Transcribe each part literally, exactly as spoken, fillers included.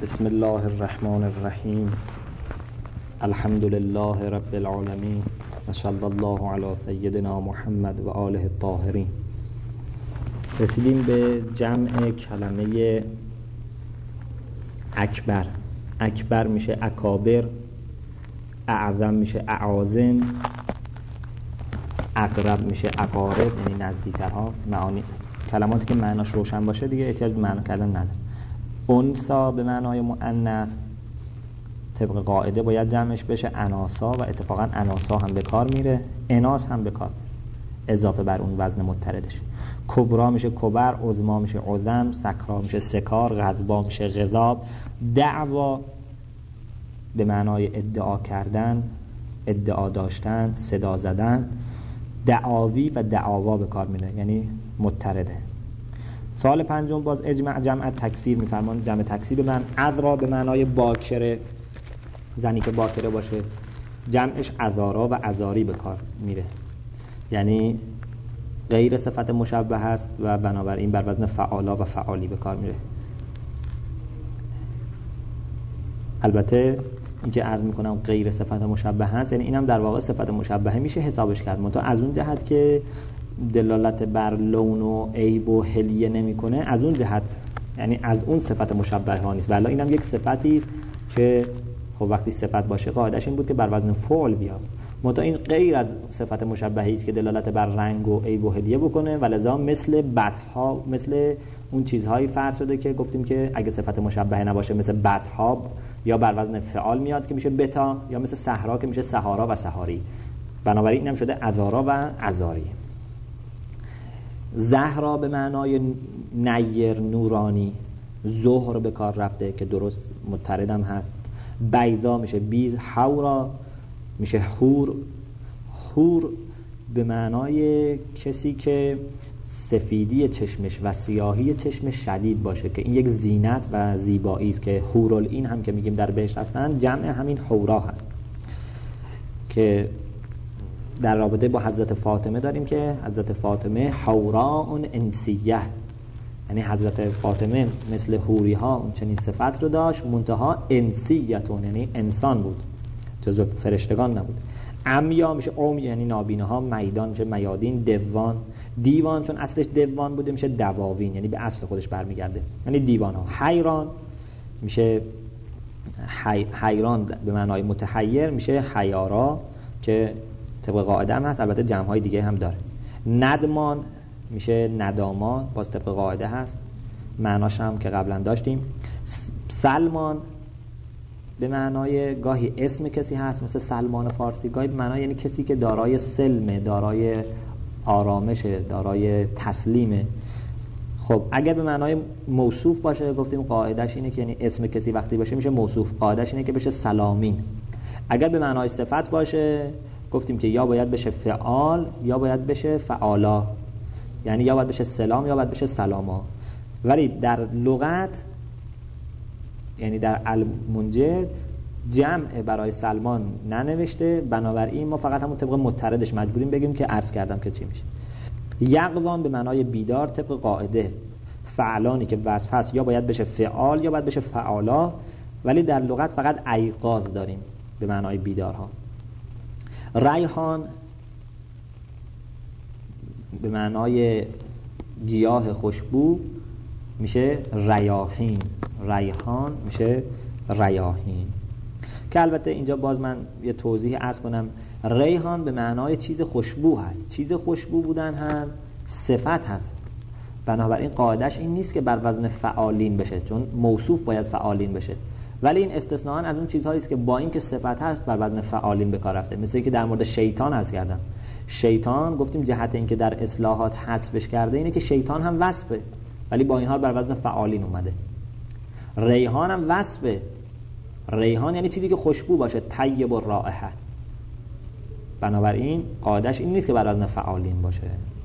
بسم الله الرحمن الرحیم. الحمد لله رب العالمین و صلی الله علی سیدنا محمد و آله الطاهرین. رسیدیم به جمع کلمه اکبر. اکبر میشه اکابر، اعظم میشه اعاظم، اقرب میشه اقارب، یعنی نزدیکترها. معانی کلماتی که معناش روشن باشه دیگه احتیاج به معنی کردن نداره. انثا به معنای مؤنث طبق قاعده باید جمعش بشه اناسا و اتفاقا اناسا هم به کار میره، اناس هم به کار اضافه بر اون وزن متردش. کبرا میشه کبر، عظما میشه عظم، سکرا میشه سکار، غضبا میشه غضاب. دعوا به معنای ادعا کردن، ادعا داشتن، صدا زدن. دعاوی و دعاوا به کار میره، یعنی مترده. سوال پنجم باز اجمع جمع تکسیر میفرمان. جمع تکسیر به من عذرا به معنای باکره، زنی که باکره باشه جمعش عذارا و عذاری به کار میره، یعنی غیر صفت مشبه هست و بنابراین بر وزن فعالا و فعالی به کار میره. البته اینکه عرض میکنم غیر صفت مشبه هست یعنی اینم در واقع صفت مشبهه میشه حسابش کرد، منتها از اون جهت که دلالت بر لون و عیب و حلیه نمیکنه، از اون جهت یعنی از اون صفت مشبه ها نیست. ولی اینم یک صفتی است که خب وقتی صفت باشه قاعدش این بود که بر وزن فعل بیاد، منتها این غیر از صفت مشبهی است که دلالت بر رنگ و عیب و حلیه بکنه و لذا مثل بدها، مثل اون چیزهایی فرض شده که گفتیم که اگه صفت مشبهه نباشه مثل بدها یا بر وزن فعال میاد که میشه بتا، یا مثل صحرا که میشه سهارا و سهاری. بنابراین اینم شده عذارا و عذاری. زهرا به معنای نیر نورانی، زهر به کار رفته که درست متردم هست. بیضا میشه بیز، حورا میشه حور. حور به معنای کسی که سفیدی چشمش و سیاهی چشمش شدید باشه که این یک زینت و زیبایی است که حورالعین هم که میگیم در بهشت هستن جمع همین حورا هست که در رابطه با حضرت فاطمه داریم که حضرت فاطمه حوراء انسیه، یعنی حضرت فاطمه مثل حوری ها اون چنین صفت رو داشت، منتها انسیتون یعنی انسان بود، جزو فرشتگان نبود. عمیا میشه عمی یعنی نابینا ها، میدان میشه میادین، دوان دیوان چون اصلش دوان بوده میشه دواوین یعنی به اصل خودش برمیگرده یعنی دیوان ها. حیران میشه حی... حیران به معنای متحیر میشه حیارا که طبق قاعده هم هست، البته جمع های دیگه هم داره. ندمان میشه نداما، باز طبق قاعده هست، معناش هم که قبلا داشتیم. سلمان به معنای گاهی اسم کسی هست مثل سلمان فارسی، گاهی به معنای یعنی کسی که دارای سلمه، دارای آرامشه، دارای تسلیمه. خب اگر به معنای موصوف باشه گفتیم قاعدش اینه که یعنی اسم کسی وقتی باشه میشه موصوف، قاعدش اینه که بشه سلامین. اگر به معنای صفت باشه گفتیم که یا باید بشه فعال یا باید بشه فعالا، یعنی یا باید بشه سلام یا باید بشه سلاما. ولی در لغت یعنی در المنجد جمع برای سلمان ننوشته، بنابراین ما فقط همون طبق متردش مجبوریم بگیم که عرض کردم که چی میشه. یقظان به معنای بیدار طبق قاعده. فعلانی که وصف هست یا باید بشه فعال یا باید بشه فعالا، ولی در لغت فقط ایقاظ داریم به معنای بیدارها. ریحان به معنای گیاه خوشبو میشه ریاحین، ریحان میشه ریاحین. که البته اینجا باز من یه توضیح عرض کنم، ریحان به معنای چیز خوشبو هست، چیز خوشبو بودن هم صفت هست، بنابراین قاعدش این نیست که بر وزن فعالین بشه، چون موصوف باید فعالین بشه، ولی این استثناء از اون چیزهایی است که با این که صفت هست بر وزن فعالین به کار رفته. مثل که در مورد شیطان عرض کردم، شیطان گفتیم جهت این که در اصلاحات حذفش کرده اینه که شیطان هم وصفه ولی با این حال بر وزن فعالین اومده. ریحان هم وصفه، ریحان یعنی چیزی که خوشبو باشه، طیب الرائحه، بنابراین قاعدش این نیست که بر وزن فعالین باشه.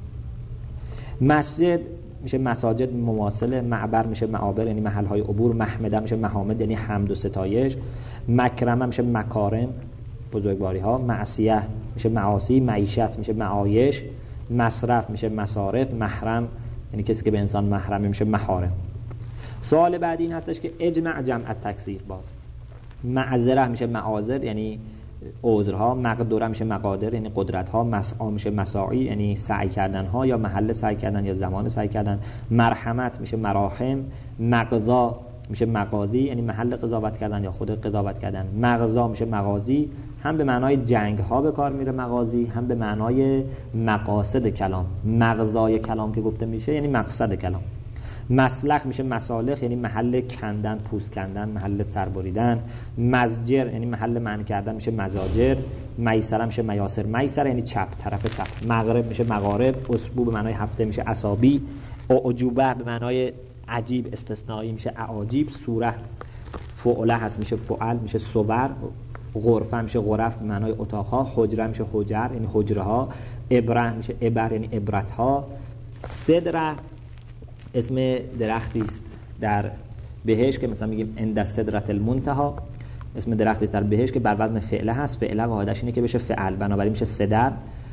مسجد میشه مساجد مماثله، معبر میشه معابر یعنی محلهای عبور، محمده میشه محامد یعنی حمد و ستایش، مکرمه میشه مکارم بزرگواری ها، معصیه میشه معاصی، معیشت میشه معایش، مصرف میشه مصارف، محرم یعنی کسی که به انسان محرمه میشه محارم. سوال بعدی این هستش که اجمع جمع تکثیر. باز معذره میشه معاذر یعنی عذرها، مقدره میشه مقادر یعنی قدرتها، مسعی میشه مساعی یعنی سعی کردنها یا محل سعی کردن یا زمان سعی کردن، مرحمت میشه مراحم، مقضا میشه مقاضی یعنی محل قضاوت کردن یا خود قضاوت کردن، مغزا میشه مغازی، هم به معنای جنگ ها به کار میره مغازی، هم به معنای مقاصد کلام. مغزای کلام که گفته میشه یعنی مقصد کلام. مسلخ میشه مسالخ یعنی محل کندن، پوست کندن، محل سربریدن. مزجر یعنی محل منع کردن میشه مزاجر. میسر میشه میاسر، میسر یعنی چپ، طرف چپ. مغرب میشه مغارب. اسبوع به معنای هفته میشه اصابی. اعجوبه به معنای عجیب استثنایی میشه اعاجیب. سوره فعله هست میشه فعل میشه صور. غرفه میشه غرف به معنای اتاقها. حجره میشه حجر یعنی حجره ها. ابره میشه ابر یعنی عبرت ها. صدره اسم درختی است در بهشت که مثلا میگیم عند سدرة المنتهی، اسم درختی است در بهشت که بر وزن فعله هست. فعله قاعدش اینه که بشه فعل، بنابراین میشه صدر.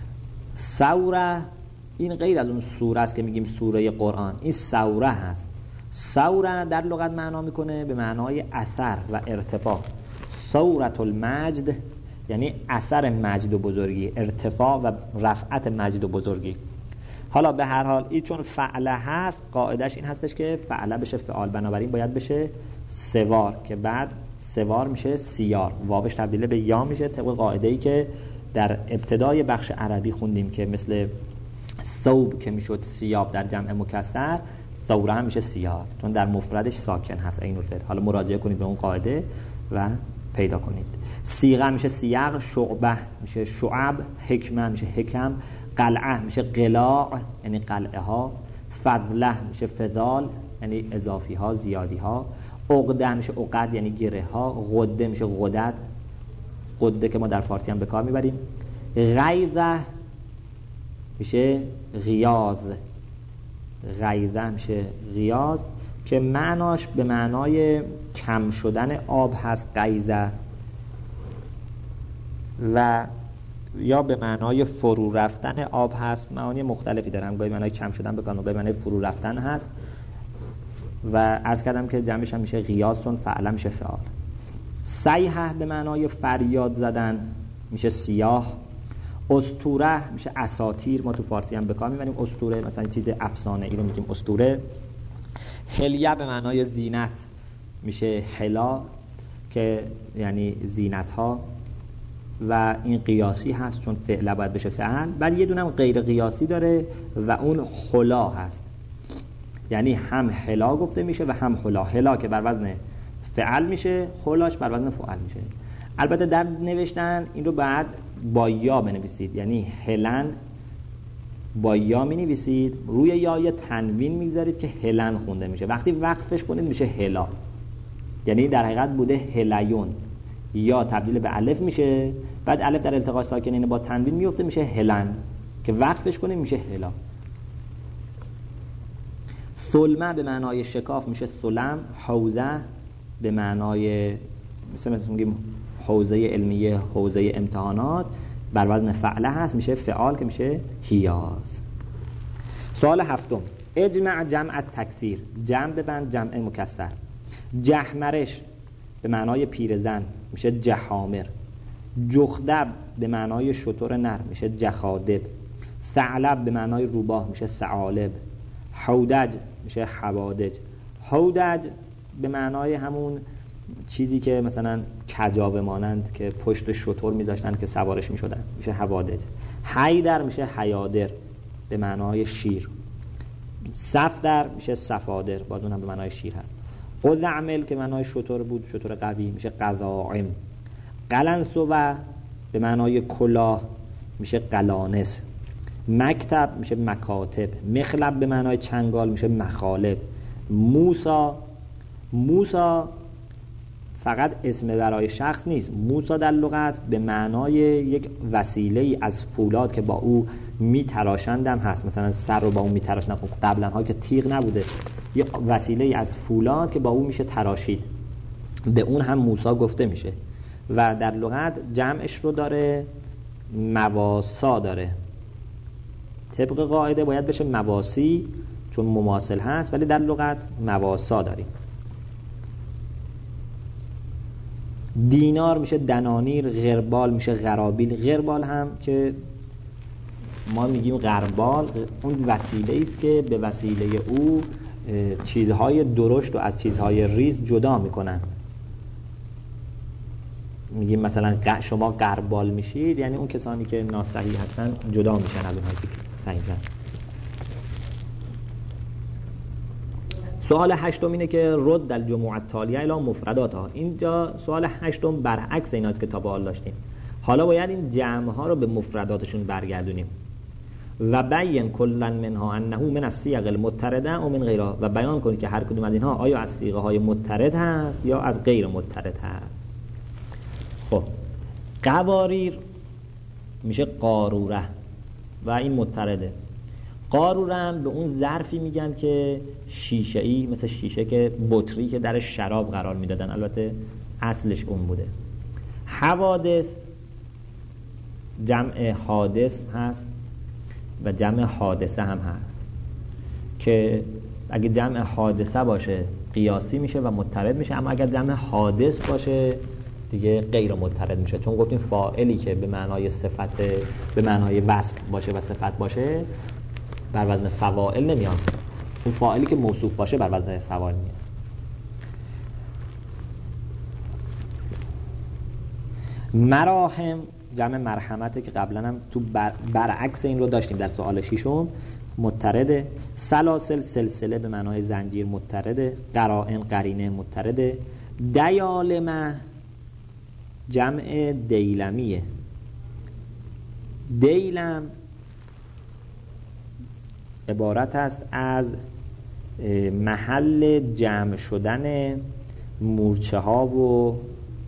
سوره این غیر از اون سوره است که میگیم سوره قرآن، این سوره هست. سوره در لغت معنا میکنه به معنای اثر و ارتفاع. سورة المجد یعنی اثر مجد و بزرگی، ارتفاع و رفعت مجد و بزرگی. حالا به هر حال این چون فعله هست قاعدش این هستش که فعله بشه فعال، بنابراین باید بشه سوار که بعد سوار میشه سیار، واوش تبدیل به یا میشه طبق قاعده‌ای که در ابتدای بخش عربی خوندیم که مثل ثوب که میشد ثیاب در جمع مکسر، ثوره هم میشه سیار چون در مفردش ساکن هست عین الفعل. حالا مراجعه کنید به اون قاعده و پیدا کنید. صیغه میشه سیاق، شعبه میشه شعب، حکمه میشه حکم، قلعه میشه قلاع یعنی قلعه ها، فضله میشه فضال یعنی اضافی ها زیادی ها، عقده میشه عقد یعنی گره ها، غده میشه غدد، غده که ما در فارسی هم به کار میبریم، غیظه میشه غیاظ، غیظه میشه غیاظ که معناش به معنای کم شدن آب هست غیظه، و یا به معنای فرو رفتن آب هست. معانی مختلفی داره، هم گاهی معنای کم شدن بکنم و گاهی معنای فرو رفتن هست. و عرض کردم که جمعش هم میشه غیاظ چون فعلا میشه فعال. صیحه به معنای فریاد زدن میشه سیاه. اسطوره میشه اساطیر، ما تو فارسی هم به کار میبریم اسطوره، مثلا چیز افسانه ای رو میگیم اسطوره. حلیه به معنای زینت میشه حلا که یعنی زینت ها و این قیاسی هست چون فعل باید بشه فعل. بعد یه دونم غیر قیاسی داره و اون حلا هست، یعنی هم حلا گفته میشه و هم حلا. حلا که بر وزن فعل میشه، حلاش بر وزن فعل میشه. البته در نوشتن این رو بعد با یا بنویسید، یعنی هلن با یا می نویسید، روی یا یه تنوین میگذارید که هلن خونده میشه. وقتی وقفش کنید میشه هلا، یعنی در حقیقت بوده هلیون، یا تبدیل به الف میشه، بعد الف در التقاء ساکنین با تنوین میفته میشه هلن که وقفش کنید میشه هلا. سلمه به معنای شکاف میشه سلم. حوزه به معنای مثل مثل میگیم حوزه علمیه، حوزه امتحانات، بر وزن فعله هست میشه فعال که میشه هیاز. سوال هفتم، اجمع جمع تکثیر، جمع ببند جمع مکسر. جحمرش به معنای پیرزن میشه جحامر. جخدب به معنای شتر نر میشه جخادب. ثعلب به معنای روباه میشه ثعالب. حودج میشه حوادج. حودج به معنای همون چیزی که مثلا کجاوه مانند که پشت شتر میذاشتن که سوارش میشدن میشه حوادج. حیدر میشه حیادر به معنای شیر. صفدر میشه صفادر، باز اون هم به معنای شیر هست. قزعمل که معنای شتر بود، شتر قوی میشه قزاعم. قلنسوه به معنای کلاه میشه قلانس. مکتب میشه مکاتب. مخلب به معنای چنگال میشه مخالب. موسا، موسا فقط اسم برای شخص نیست، موسا در لغت به معنای یک وسیله از فولاد که با او میتراشندم هست، مثلا سر رو با اون میتراشندم، قبلا ها که تیغ نبوده، یک وسیله از فولاد که با او میشه تراشید، به اون هم موسا گفته میشه. و در لغت جمعش رو داره مواسا داره، طبق قاعده باید بشه مواسی چون مماثل هست، ولی در لغت مواسا داریم. دینار میشه دنانیر، غربال میشه غرابیل. غربال هم که ما میگیم غربال، اون وسیله است که به وسیله او چیزهای درشت و از چیزهای ریز جدا میکنن. میگیم مثلا شما غربال میشید، یعنی اون کسانی که ناصحیح هستن جدا میشن از اونهایی که صحیح هستن. سوال هشتم اینه که رد الجموع التالیه الی مفرداتها. اینجا سوال هشتم برعکس ایناست که تا به حال داشتیم. حالا باید این جمع ها رو به مفرداتشون برگردونیم. و بیان کلا منها انه من الصیغ المضطرده و من غیرها، و بیان کنید که هر کدوم از اینها آیا از صیغه های مضطرد هست یا از غیر مضطرد هست. خب قواریر میشه قاروره و این مضطرده. قاروره هم به اون ظرفی میگن که شیشه ای، مثل شیشه که بطری که در شراب قرار میدادن، البته اصلش اون بوده. حوادث جمع حادث هست و جمع حادثه هم هست که اگه جمع حادثه باشه قیاسی میشه و مضطرد میشه، اما اگر جمع حادث باشه دیگه غیر مضطرد میشه، چون گفتیم فاعلی که به معنای صفت، به معنای وصف باشه و صفت باشه بر وزن فواعل نمیاد، اون فاعلی که موصوف باشه بر وزن فواعل میاد. مراهم جمع مرحمته که قبلا هم تو بر برعکس این رو داشتیم در سوال ششم، مضطرده. سلاسل سلسله به معنای زنجیر مضطرده. قرائن قرینه مضطرده. دیالمه جمع دیلمیه. دیلم عبارت است از محل جمع شدن مورچه ها و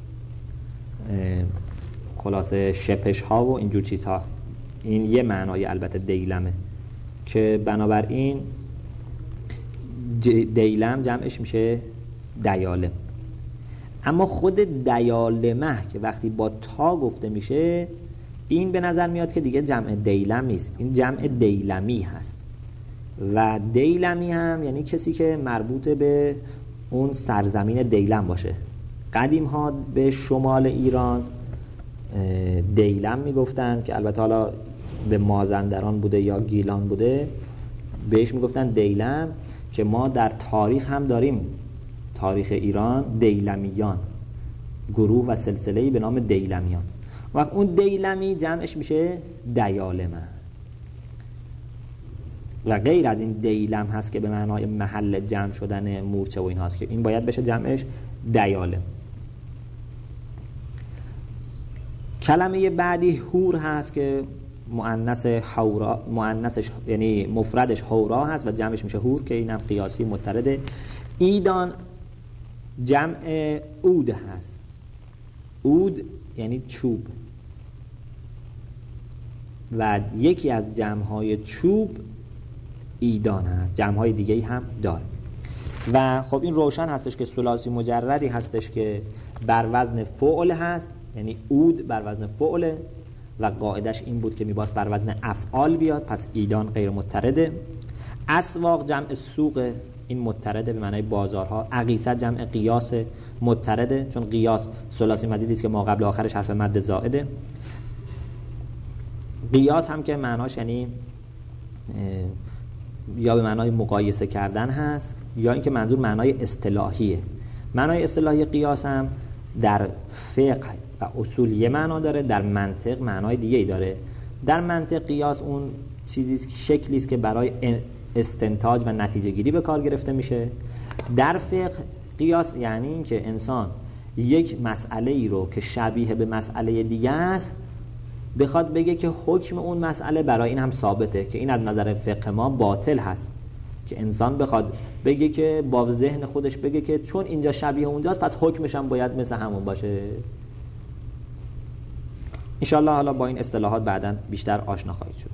خلاصه شپش ها و اینجور چیزها. این یه معنای البته دیلمه که بنابراین دیلم جمعش میشه دیالم. اما خود دیالمه که وقتی با تا گفته میشه این به نظر میاد که دیگه جمع دیلم نیست، این جمع دیلمی هست. و دیلمی هم یعنی کسی که مربوط به اون سرزمین دیلم باشه. قدیم ها به شمال ایران دیلم میگفتن که البته حالا به مازندران بوده یا گیلان بوده، بهش میگفتن دیلم، که ما در تاریخ هم داریم، تاریخ ایران دیلمیان، گروه و سلسله‌ای به نام دیلمیان. و اون دیلمی جمعش میشه دیالمه. و غیر از این دیلم هست که به معنای محل جمع شدن مورچه و این هست که این باید بشه جمعش دیالم. کلمه بعدی هور هست که مؤنث حورا، مؤنثش یعنی مفردش حورا هست و جمعش میشه هور که اینم قیاسی مضطرده. ایدان جمع عود هست. عود یعنی چوب و یکی از جمع‌های چوب ایدان هست، جمع‌های دیگه‌ای هم داره. و خب این روشن هستش که ثلاثی مجردی هستش که بر وزن فعل هست، یعنی عود بر وزن فعل و قاعدش این بود که میباید بر وزن افعال بیاد، پس ایدان غیر مضطرده. اسواق جمع سوق، این مضطرده به معنای بازارها. اقیسه جمع قیاس مضطرده، چون قیاس ثلاثی مزیدی است که ما قبل آخرش حرف مد زائده. قیاس هم که معناش یعنی یا به معنای مقایسه کردن هست یا اینکه منظور معنای اصطلاحیه. معنای اصطلاحی قیاس هم در فقه و اصول یه معنا داره، در منطق معنای دیگه ای داره. در منطق قیاس اون چیزی است، شکلی است که برای استنتاج و نتیجه گیری به کار گرفته میشه. در فقه قیاس یعنی این که انسان یک مسئله ای رو که شبیه به مسئله دیگه است بخواد بگه که حکم اون مسئله برای این هم ثابته، که این از نظر فقه ما باطل هست، که انسان بخواد بگه که با ذهن خودش بگه که چون اینجا شبیه اونجاست پس حکمش هم باید مثل همون باشه. انشالله حالا با این اصطلاحات بعداً بیشتر آشنا خواهید شد.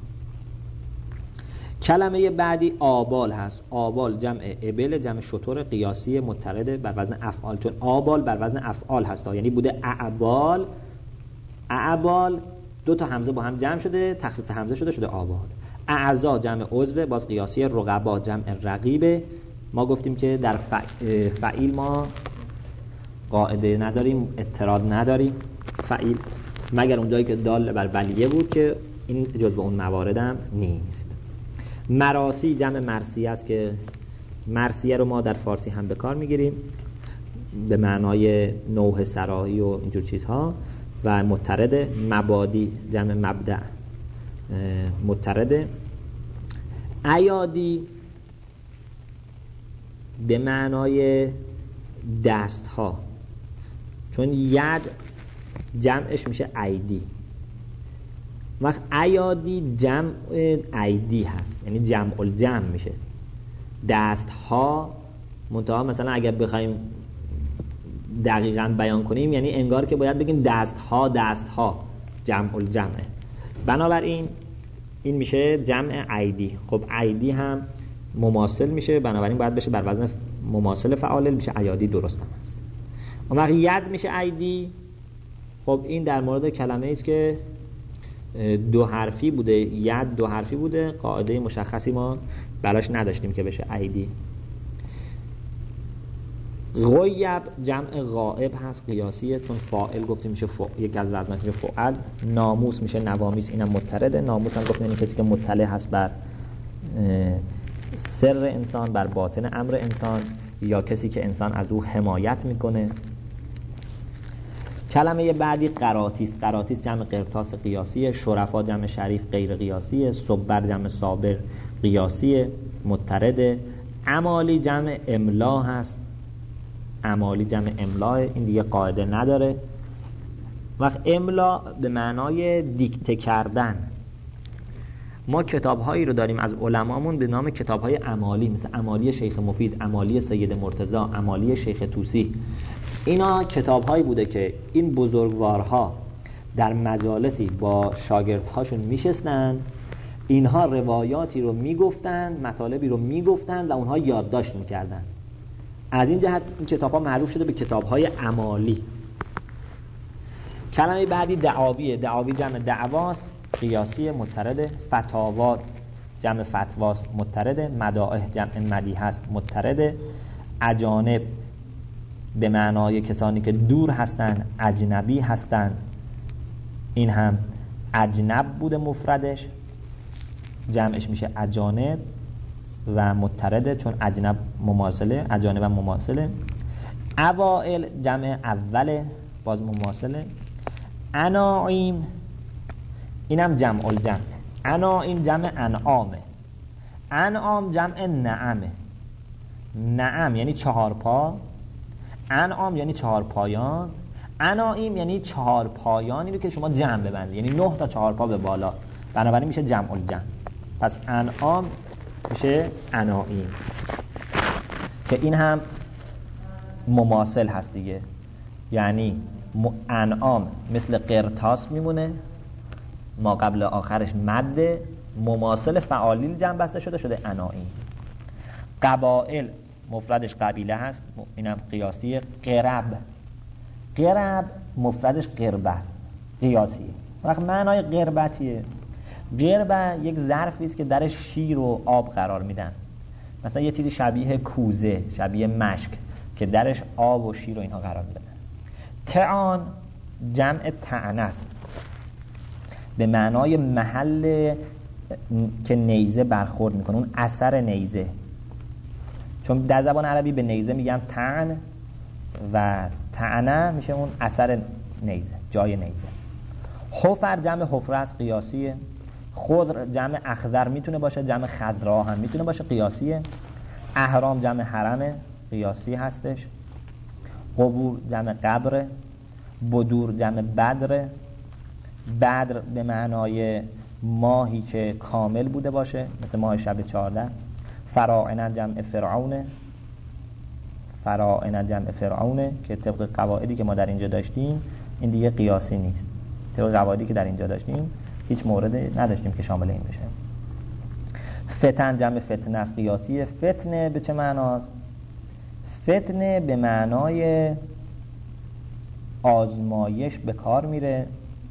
کلمه بعدی آبال هست. آبال جمع ابل، جمع شتر قیاسی مضطرده بر وزن افعال، چون آبال بر وزن افعال هست، یعنی بوده اعبال. اعبال دو تا همزه با هم جمع شده، تخفیف همزه شده شده آبال. اعضا جمع عضو، باز قیاسی. رقبا جمع رقیبه. ما گفتیم که در فعیل ما قاعده نداریم، اعتراض نداریم فعیل، مگر اون جایی که دال بر بلیه بود که این جزء اون مواردم نیست. مراسی جمع مرثیه است که مرثیه رو ما در فارسی هم به کار میگیریم به معنای نوح سرایی و اینجور چیزها. و مترد مبادی جمع مبدع مترد. ایادی به معنای دست ها، چون ید جمعش میشه ایدی، وقت ایادی جمع ایدی هست، یعنی جمع الجمع میشه دست ها. منتها مثلا اگر بخوایم دقیقاً بیان کنیم یعنی انگار که باید بگیم دست ها دست ها جمع الجمعه. بنابراین این میشه جمع ایدی. خب ایدی هم مماثل میشه، بنابراین باید بشه بر وزن مماثل فعال میشه ایادی، درست هم هست. اون وقت ید میشه ایدی. خب این در مورد کلمه است که دو حرفی بوده، ید دو حرفی بوده، قاعده مشخصی ما براش نداشتیم که بشه ایدی. غیب جمع غائب هست، قیاسیه، چون فاعل گفتیم میشه فا... یک از وزنات میشه فعل. ناموس میشه نوامیس، اینم مترده. ناموس هم گفتیم یعنی کسی که مطلع هست بر سر انسان، بر باطن امر انسان، یا کسی که انسان از او حمایت میکنه. کلمه بعدی قراطیس. قراطیس جمع قرطاس، قیاسیه. شرفا جمع شریف، غیر قیاسیه. صبر جمع صابر، قیاسیه، مترده. عمالی جمع املا هست، عمالی جمع املا، این دیگه قاعده نداره. وقت املا به معنای دیکته کردن. ما کتاب‌هایی رو داریم از علمامون به نام کتاب‌های عمالی، مثل عمالی شیخ مفید، عمالی سید مرتضی، عمالی شیخ طوسی. اینا کتاب‌هایی بوده که این بزرگوارها در مجالسی با شاگردهاشون میشستن، اینها روایاتی رو میگفتن، مطالبی رو میگفتن و اونها یادداشت میکردن. از این جهت این کتاب‌ها معروف شده به کتاب‌های عمالی. کلمه بعدی دعاویه. دعاوی جمع دعواست، قیاسی، مترده. فتاوا جمع فتواست، مترده. مدائح جمع مدیح هست، مترده. اجانب به معنای کسانی که دور هستند، اجنبی هستند، این هم اجنب بوده مفردش، جمعش میشه اجانب و مترده، چون اجنب مماثله، اجانب هم مماثله. اوائل جمع اوله، باز مماثله. اناعیم اینم جمع الجمع. اناعیم جمع انعامه. انعام جمع نعمه. نعم یعنی چهار پا، انعام یعنی چهار پایان، اناعیم یعنی چهار پایانی رو که شما جمع ببندید، یعنی نه تا چهار پا به بالا، بنابراین میشه جمع الجمع. پس انعام میشه اناعیم، که این هم مماثل هست دیگه، یعنی انعام مثل قرطاس میمونه، ما قبل آخرش مده، مماثل فعالیل جمع بسته شده شده اناعیم. قبائل مفردش قبیله هست، اینم قیاسیه. قرب قرب مفردش قربه است، قیاسیه. وقت معنای قربه چیه؟ قربه یک ظرفی است که درش شیر و آب قرار میدن، مثلا یه چیزی شبیه کوزه، شبیه مشک که درش آب و شیر و اینها قرار میدن. تعان جمع طعنه است، به معنای محل که نیزه برخورد میکنه، اون اثر نیزه، چون در زبان عربی به نیزه میگن طعن و طعنه میشه اون اثر نیزه، جای نیزه. حفر جمع حفره است، قیاسیه. خضر جمع اخضر میتونه باشه، جمع خضرا هم میتونه باشه، قیاسیه. احرام جمع حرمه، قیاسی هستش. قبور جمع قبره. بدور جمع بدره. بدر به معنای ماهی که کامل بوده باشه، مثل ماه شب چهارده. فراعنه جمع فرعونه. فراعنه جمع فرعونه که طبق قواعدی که ما در اینجا داشتیم این دیگه قیاسی نیست. طبق قواعدی که در اینجا داشتیم هیچ مورد نداشتیم که شامل این بشه. فتن جمع فتنه است، قیاسیه. فتنه به چه معناست؟ فتنه به معنای آزمایش به کار میره.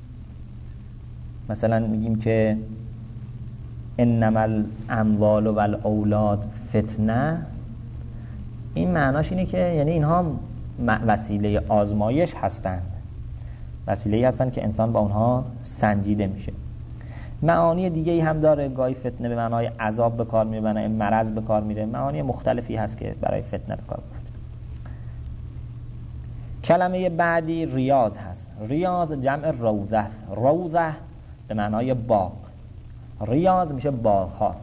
مثلا میگیم که انما الاموال و الاولاد فتنه، این معناش اینه که یعنی اینها وسیله آزمایش هستند، وسیله‌ای هستند که انسان با اونها سنجیده میشه. معانی دیگه‌ای هم داره، گاهی فتنه به معنای عذاب به کار میره، به معنای مرض به کار میره، معانی مختلفی هست که برای فتنه به کار برده. کلمه بعدی ریاض هست. ریاض جمع روضه است. روضه به معنای باغ، ریاض میشه باغ‌ها،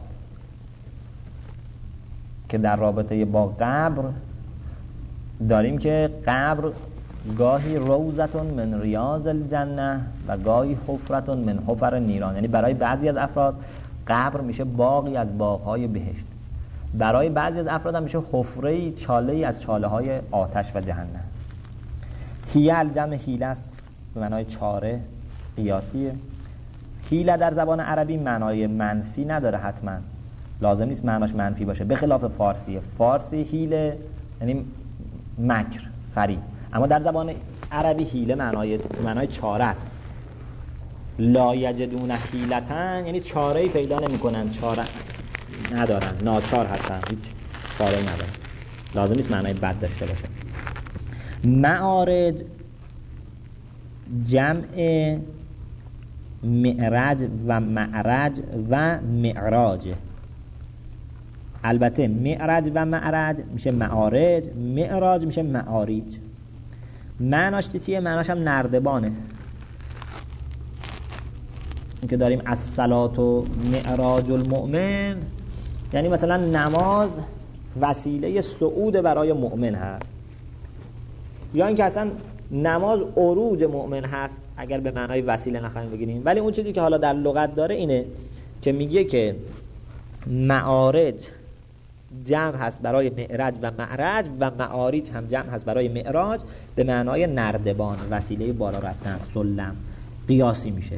که در رابطه با قبر داریم که قبر گاهی روضتون من ریاض الجنه و گاهی حفرتون من حفر نیران، یعنی برای بعضی از افراد قبر میشه باغی از باغ‌های بهشت، برای بعضی از افراد هم میشه حفره‌ای، چاله‌ای از چاله‌های آتش و جهنم. حیل جمع حیله است به معنای چاره، قیاسیه. حیله در زبان عربی معنای منفی نداره، حتما لازم نیست معناش منفی باشه، به خلاف فارسیه. فارسی حیله یعنی مکر، فریب، اما در زبان عربی حیله معنای معنای چاره است. لا یجدون حیلتن یعنی چاره‌ای پیدا نمی‌کنن، چاره ندارن، ناچار هستن، هیچ چاره‌ای ندارن. لازم نیست معنای بد داشته باشه. معارج جمع معرج و معرج و معراج. البته معرج و معرج میشه معارج، معراج میشه معاریج. معناش چیه؟ معناش هم نردبانه. این که داریم الصلاة و معراج المؤمن، یعنی مثلا نماز وسیله صعود برای مؤمن هست، یا اینکه اصلا نماز عروج مؤمن هست اگر به معنای وسیله نخواهیم بگیریم. ولی اون چیزی که حالا در لغت داره اینه که میگه که معارج جمع هست برای معرج و معرج و معاریج هم جمع هست برای معراج، به معنای نردبان، وسیله بالا رفتن، سلم، قیاسی میشه.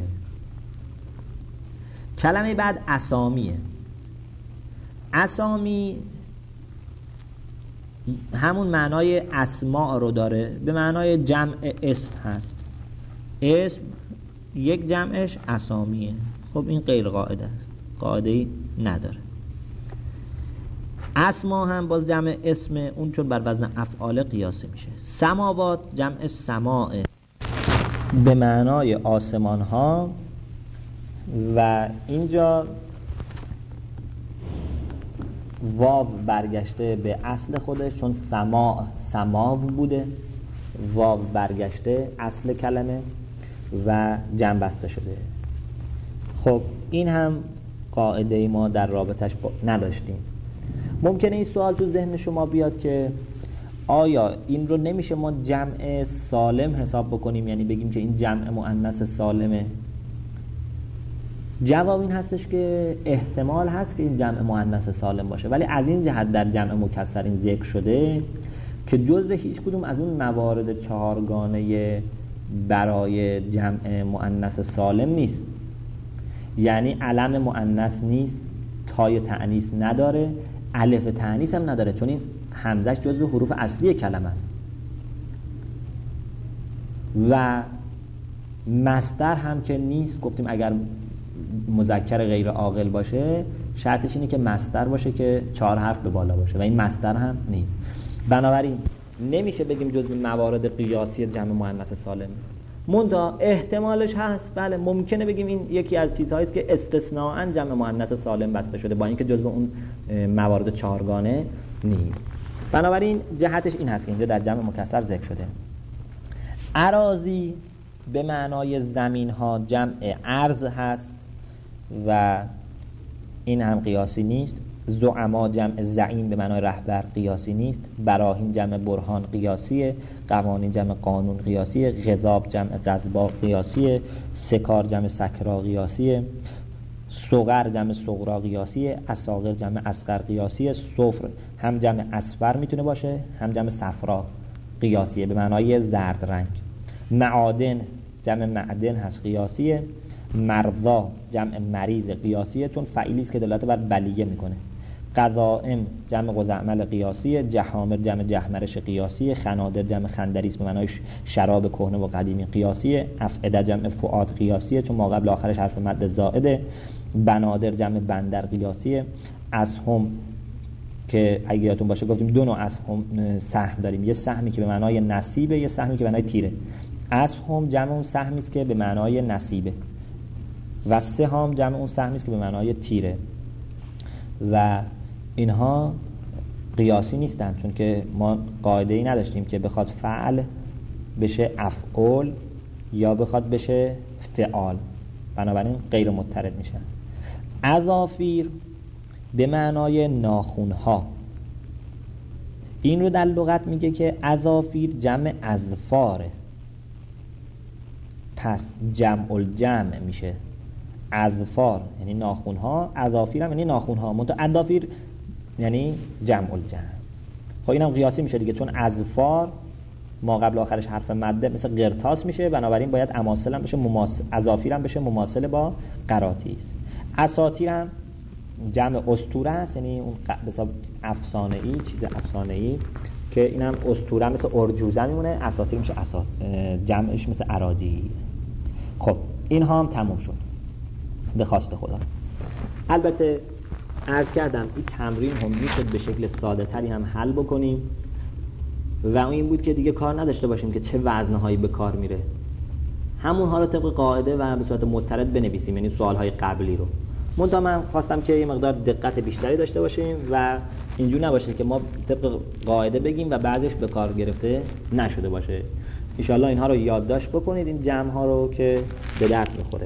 کلمه بعد اسامیه. اسامی همون معنای اسماء رو داره، به معنای جمع اسم هست. اسم یک جمعش اسامیه. خب این غیر قاعده است، قاعده‌ای نداره. اسما هم باز جمع اسم، اون چون بر وزن افعال قیاسی میشه. سماوات جمع سماع، به معنای آسمان ها، و اینجا واو برگشته به اصل خودش، چون سماع سماو بوده، واو برگشته اصل کلمه و جمع بسته شده. خب این هم قاعده ما در رابطش نداشتیم. ممکنه این سوال تو ذهن شما بیاد که آیا این رو نمیشه ما جمع سالم حساب بکنیم، یعنی بگیم که این جمع مؤنث سالمه؟ جواب این هستش که احتمال هست که این جمع مؤنث سالم باشه، ولی از این جهت در جمع مکسر این ذکر شده که جزء هیچ کدوم از اون موارد چهارگانه برای جمع مؤنث سالم نیست. یعنی علم مؤنث نیست، تای تأنیث نداره، الف تأنیث هم نداره، چون این همزش جزء حروف اصلی کلمه است. و مصدر هم که نیست، گفتیم اگر مذکر غیر عاقل باشه شرطش اینه که مصدر باشه که چهار حرف به بالا باشه، و این مصدر هم نیست. بنابراین نمیشه بگیم جزء موارد قیاسی جمع مؤنث سالم. منتها احتمالش هست، بله ممکنه بگیم این یکی از چیزهایی است که استثناءً جمع مؤنث سالم بسته شده، با اینکه جزء اون موارد چهارگانه نیست. بنابراین جهتش این هست که اینجا در جمع مکسر ذکر شده. اراضی به معنای زمین ها جمع ارض هست و این هم قیاسی نیست. زعما جمع زعیم به معنای رهبر قیاسی نیست. براهین جمع برهان قیاسیه. قوانین جمع قانون قیاسیه. غضاب جمع غضبا قیاسیه. سکار جمع سکرا قیاسیه. صغر جمع صغرا قیاسیه. اصاغر جمع اصغر قیاسیه. صفر هم جمع اصفر میتونه باشه، هم جمع صفرا قیاسیه به معنای زرد رنگ. معادن جمع معدن هست قیاسیه. مرضا جمع مریض قیاسیه، چون فعیلی است که دلالت بر بلیه میکنه. قضائم جمع قزعمل قیاسیه. جهامر جمع جهمرش قیاسیه. خنادر جمع خندریست به معنای شراب کهنه و قدیمی قیاسیه. افعده جمع فؤاد قیاسیه، چون ما قبل آخرش حرف مد زائده. بنادر جمع بندر قیاسیه. اسهم که اگه یادتون باشه گفتیم دو نوع اسهم سهم داریم، یه سهمی که به معنای نصیبه، یه سهمی که به معنای تیره. اسهم جمع اون سهمی است که به معنای نصیبه و سهام جمع اون سهمی است که به معنای تیره و اینها قیاسی نیستن، چون که ما قاعده ای نداشتیم که بخواد فعل بشه افعول یا بخواد بشه فعال، بنابراین غیر مضطرد میشن. اظافیر به معنای ناخونها، این رو در لغت میگه که اظافیر جمع اظفاره، پس جمع الجمع میشه اظفار یعنی ناخونها، اظافیر هم یعنی ناخونها، منتها اظافیر یعنی جمع الجمع. خب اینم قیاسی میشه دیگه، چون اظفار ما قبل آخرش حرف مده مثل قرطاس میشه، بنابراین باید اماثل هم بشه مماثل، اظافیر هم بشه مماثل با قراطیس. اساطیر هم جمع اسطوره است، یعنی اون به حساب افسانه ای، چیز افسانه ای که اینم اسطوره مثل ارجوزه میمونه، اساطیر میشه اساط، جمعش مثل اراضی. خب اینها هم تموم شد به خواست خدا. البته عرض کردم این تمرین هم میشد به شکل ساده تری هم حل بکنیم و این بود که دیگه کار نداشته باشیم که چه وزنهایی به کار میره، همونها رو طبق قاعده و به صورت مضطرد بنویسیم، یعنی سوالهای قبلی رو. منتها من خواستم که یه مقدار دقت بیشتری داشته باشیم و اینجور نباشه که ما طبق قاعده بگیم و بعدش به کار گرفته نشده باشه. ان شاء الله اینها رو یادداشت بکنید، این جمع ها رو، که به درد میخوره.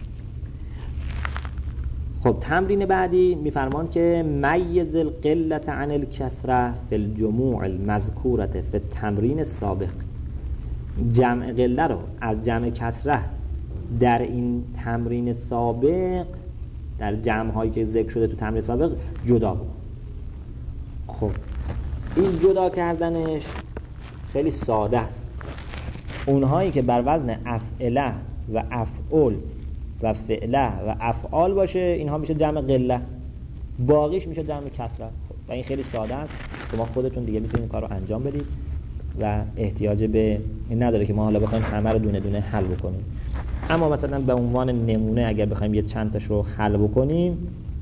خب تمرین بعدی میفرمان که میز القلة عن الکثرة فی الجموع المذکورة فی التمرین السابق. جمع قله رو از جمع کثره در این تمرین سابق، در جمع هایی که ذکر شده تو تمرین سابق جدا بود. خب این جدا کردنش خیلی ساده است. اونهایی که بر وزن افعله و افعول و فعله و افعال باشه اینها میشه جمع قله، باقیش میشه جمع کثره. و این خیلی ساده است، شما خودتون دیگه میتونید این کار رو انجام بدید و احتیاج به این نداره که ما حالا بخوایم همه رو دونه دونه حل بکنیم. اما مثلا به عنوان نمونه اگر بخوایم یه چند تاش رو حل بکنیم،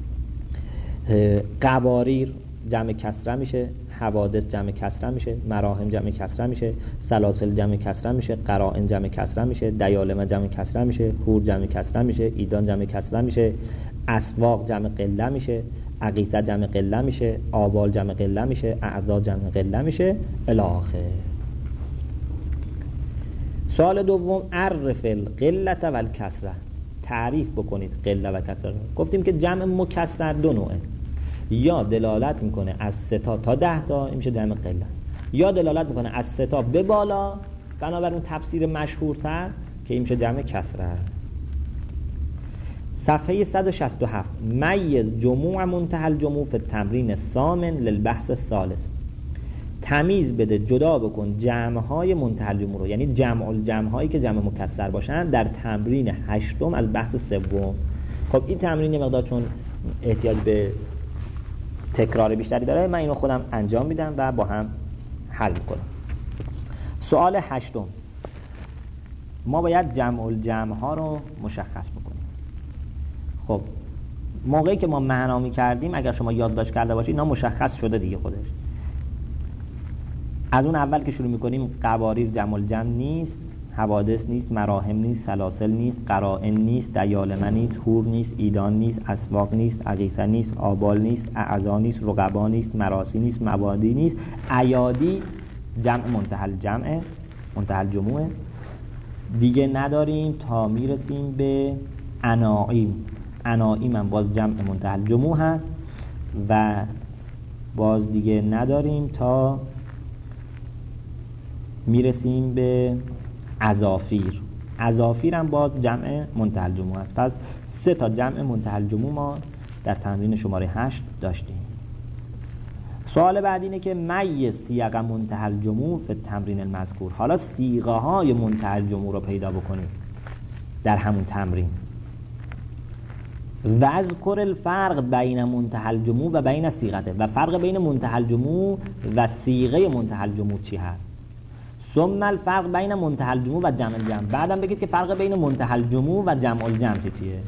قواریر جمع کسره میشه، حوادث جمع کسره میشه، مراهم جمع کسره میشه، سلاسل جمع کسره میشه، قرائن جمع کسره میشه، دیالمه جمع کسره میشه، حور جمع کسره میشه، ایدان جمع کسره میشه، اسواق جمع قله میشه، عقیصه جمع قله میشه، آبال جمع قله میشه، اعضا جمع قله میشه الی آخر. سوال دوم، عرف القله و الکسره، تعریف بکنید قله و کسره. گفتیم که جمع مکسر دو نوعه، یا دلالت میکنه از سه تا تا ده تا، این میشه جمع قله، یا دلالت میکنه از سه تا به بالا، بنابراین تفسیر مشهورتر که این میشه جمع کسره. صفحه صد و شصت و هفت، میز جموع منتهی الجموع فی التمرین الثامن للبحث الثالث. تمیز بده، جدا بکن جمع‌های منتهی الجموع رو، یعنی جمع الجمع‌هایی که جمع مکسر باشن در تمرین هشتم از بحث سوم. خب این تمرین یه مقدار چون احتیاج به تکرار بیشتری داره، من اینو خودم انجام میدم و با هم حل میکنم. سوال هشتم، ما باید جمع الجمع‌ها رو مشخص بکنیم. خب موقعی که ما معنا می‌کردیم، اگر شما یادداشت کرده باشید اینا مشخص شده دیگه خودش. از اون اول که شروع میکنیم، قواریر جمع الجمع نیست، حوادث نیست، مراهم نیست، سلاسل نیست، قرائن نیست، دیالمه نیست، حور نیست، ایدان نیست، اسواق نیست، عقیصه نیست، آبال نیست، اعضا نیست، رقبا نیست، مراسی نیست، مبادی نیست، ایادی جمع منتهی الجمع منتهی الجموع دیگه نداریم تا میرسیم به عناعیم. عناعیم هم باز جمع منتهی الجموع هست و باز دیگه نداریم تا میرسیم به اظافیر. اظافیر هم باز جمع منتهی الجموع است. پس سه تا جمع منتهی الجموع ما در تمرین شماره هشت داشتیم. سوال بعد اینه که میز صیغ منتهی الجموع فی التمرین المذکور. حالا صیغه های منتهی الجموع رو پیدا بکنید در همون تمرین. واذکر الفرق بین منتهی الجموع و بین صیغته، و فرق بین منتهی الجموع و صیغه منتهی الجموع چی هست. ثم الفرق بین منتهی الجموع و جمع الجمع، بعدم بگید که فرق بین منتهی الجموع و جمع الجمع چیه.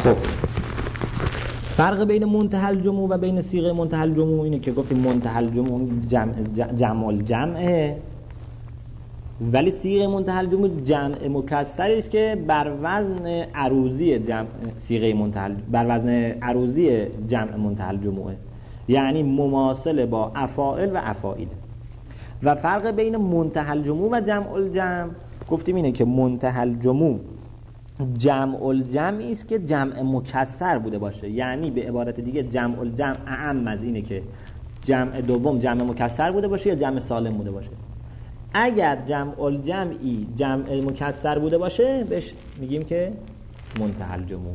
خب فرق بین منتهی الجموع و بین صیغه منتهی الجموع اینه که گفتیم منتهی الجموع جمع جمع الجمعه، ولی صیغه منتهی الجموع جمع مکسری است که بر وزن عروضی جمع صیغه منتهی بر وزن عروضی جمع منتهی الجموعه، یعنی مماثل با افاعل و افاعیل. و فرق بین منتهی الجموع و جمع الجمع گفتیم اینه که منتهی الجموع جمع الجمعی است که جمع مکسر بوده باشه، یعنی به عبارت دیگه جمع الجمع اعم از اینه که جمع دوم جمع مکسر بوده باشه یا جمع سالم بوده باشه. اگر جمع الجمعی جمع مکسر بوده باشه بهش میگیم که منتهی الجموع.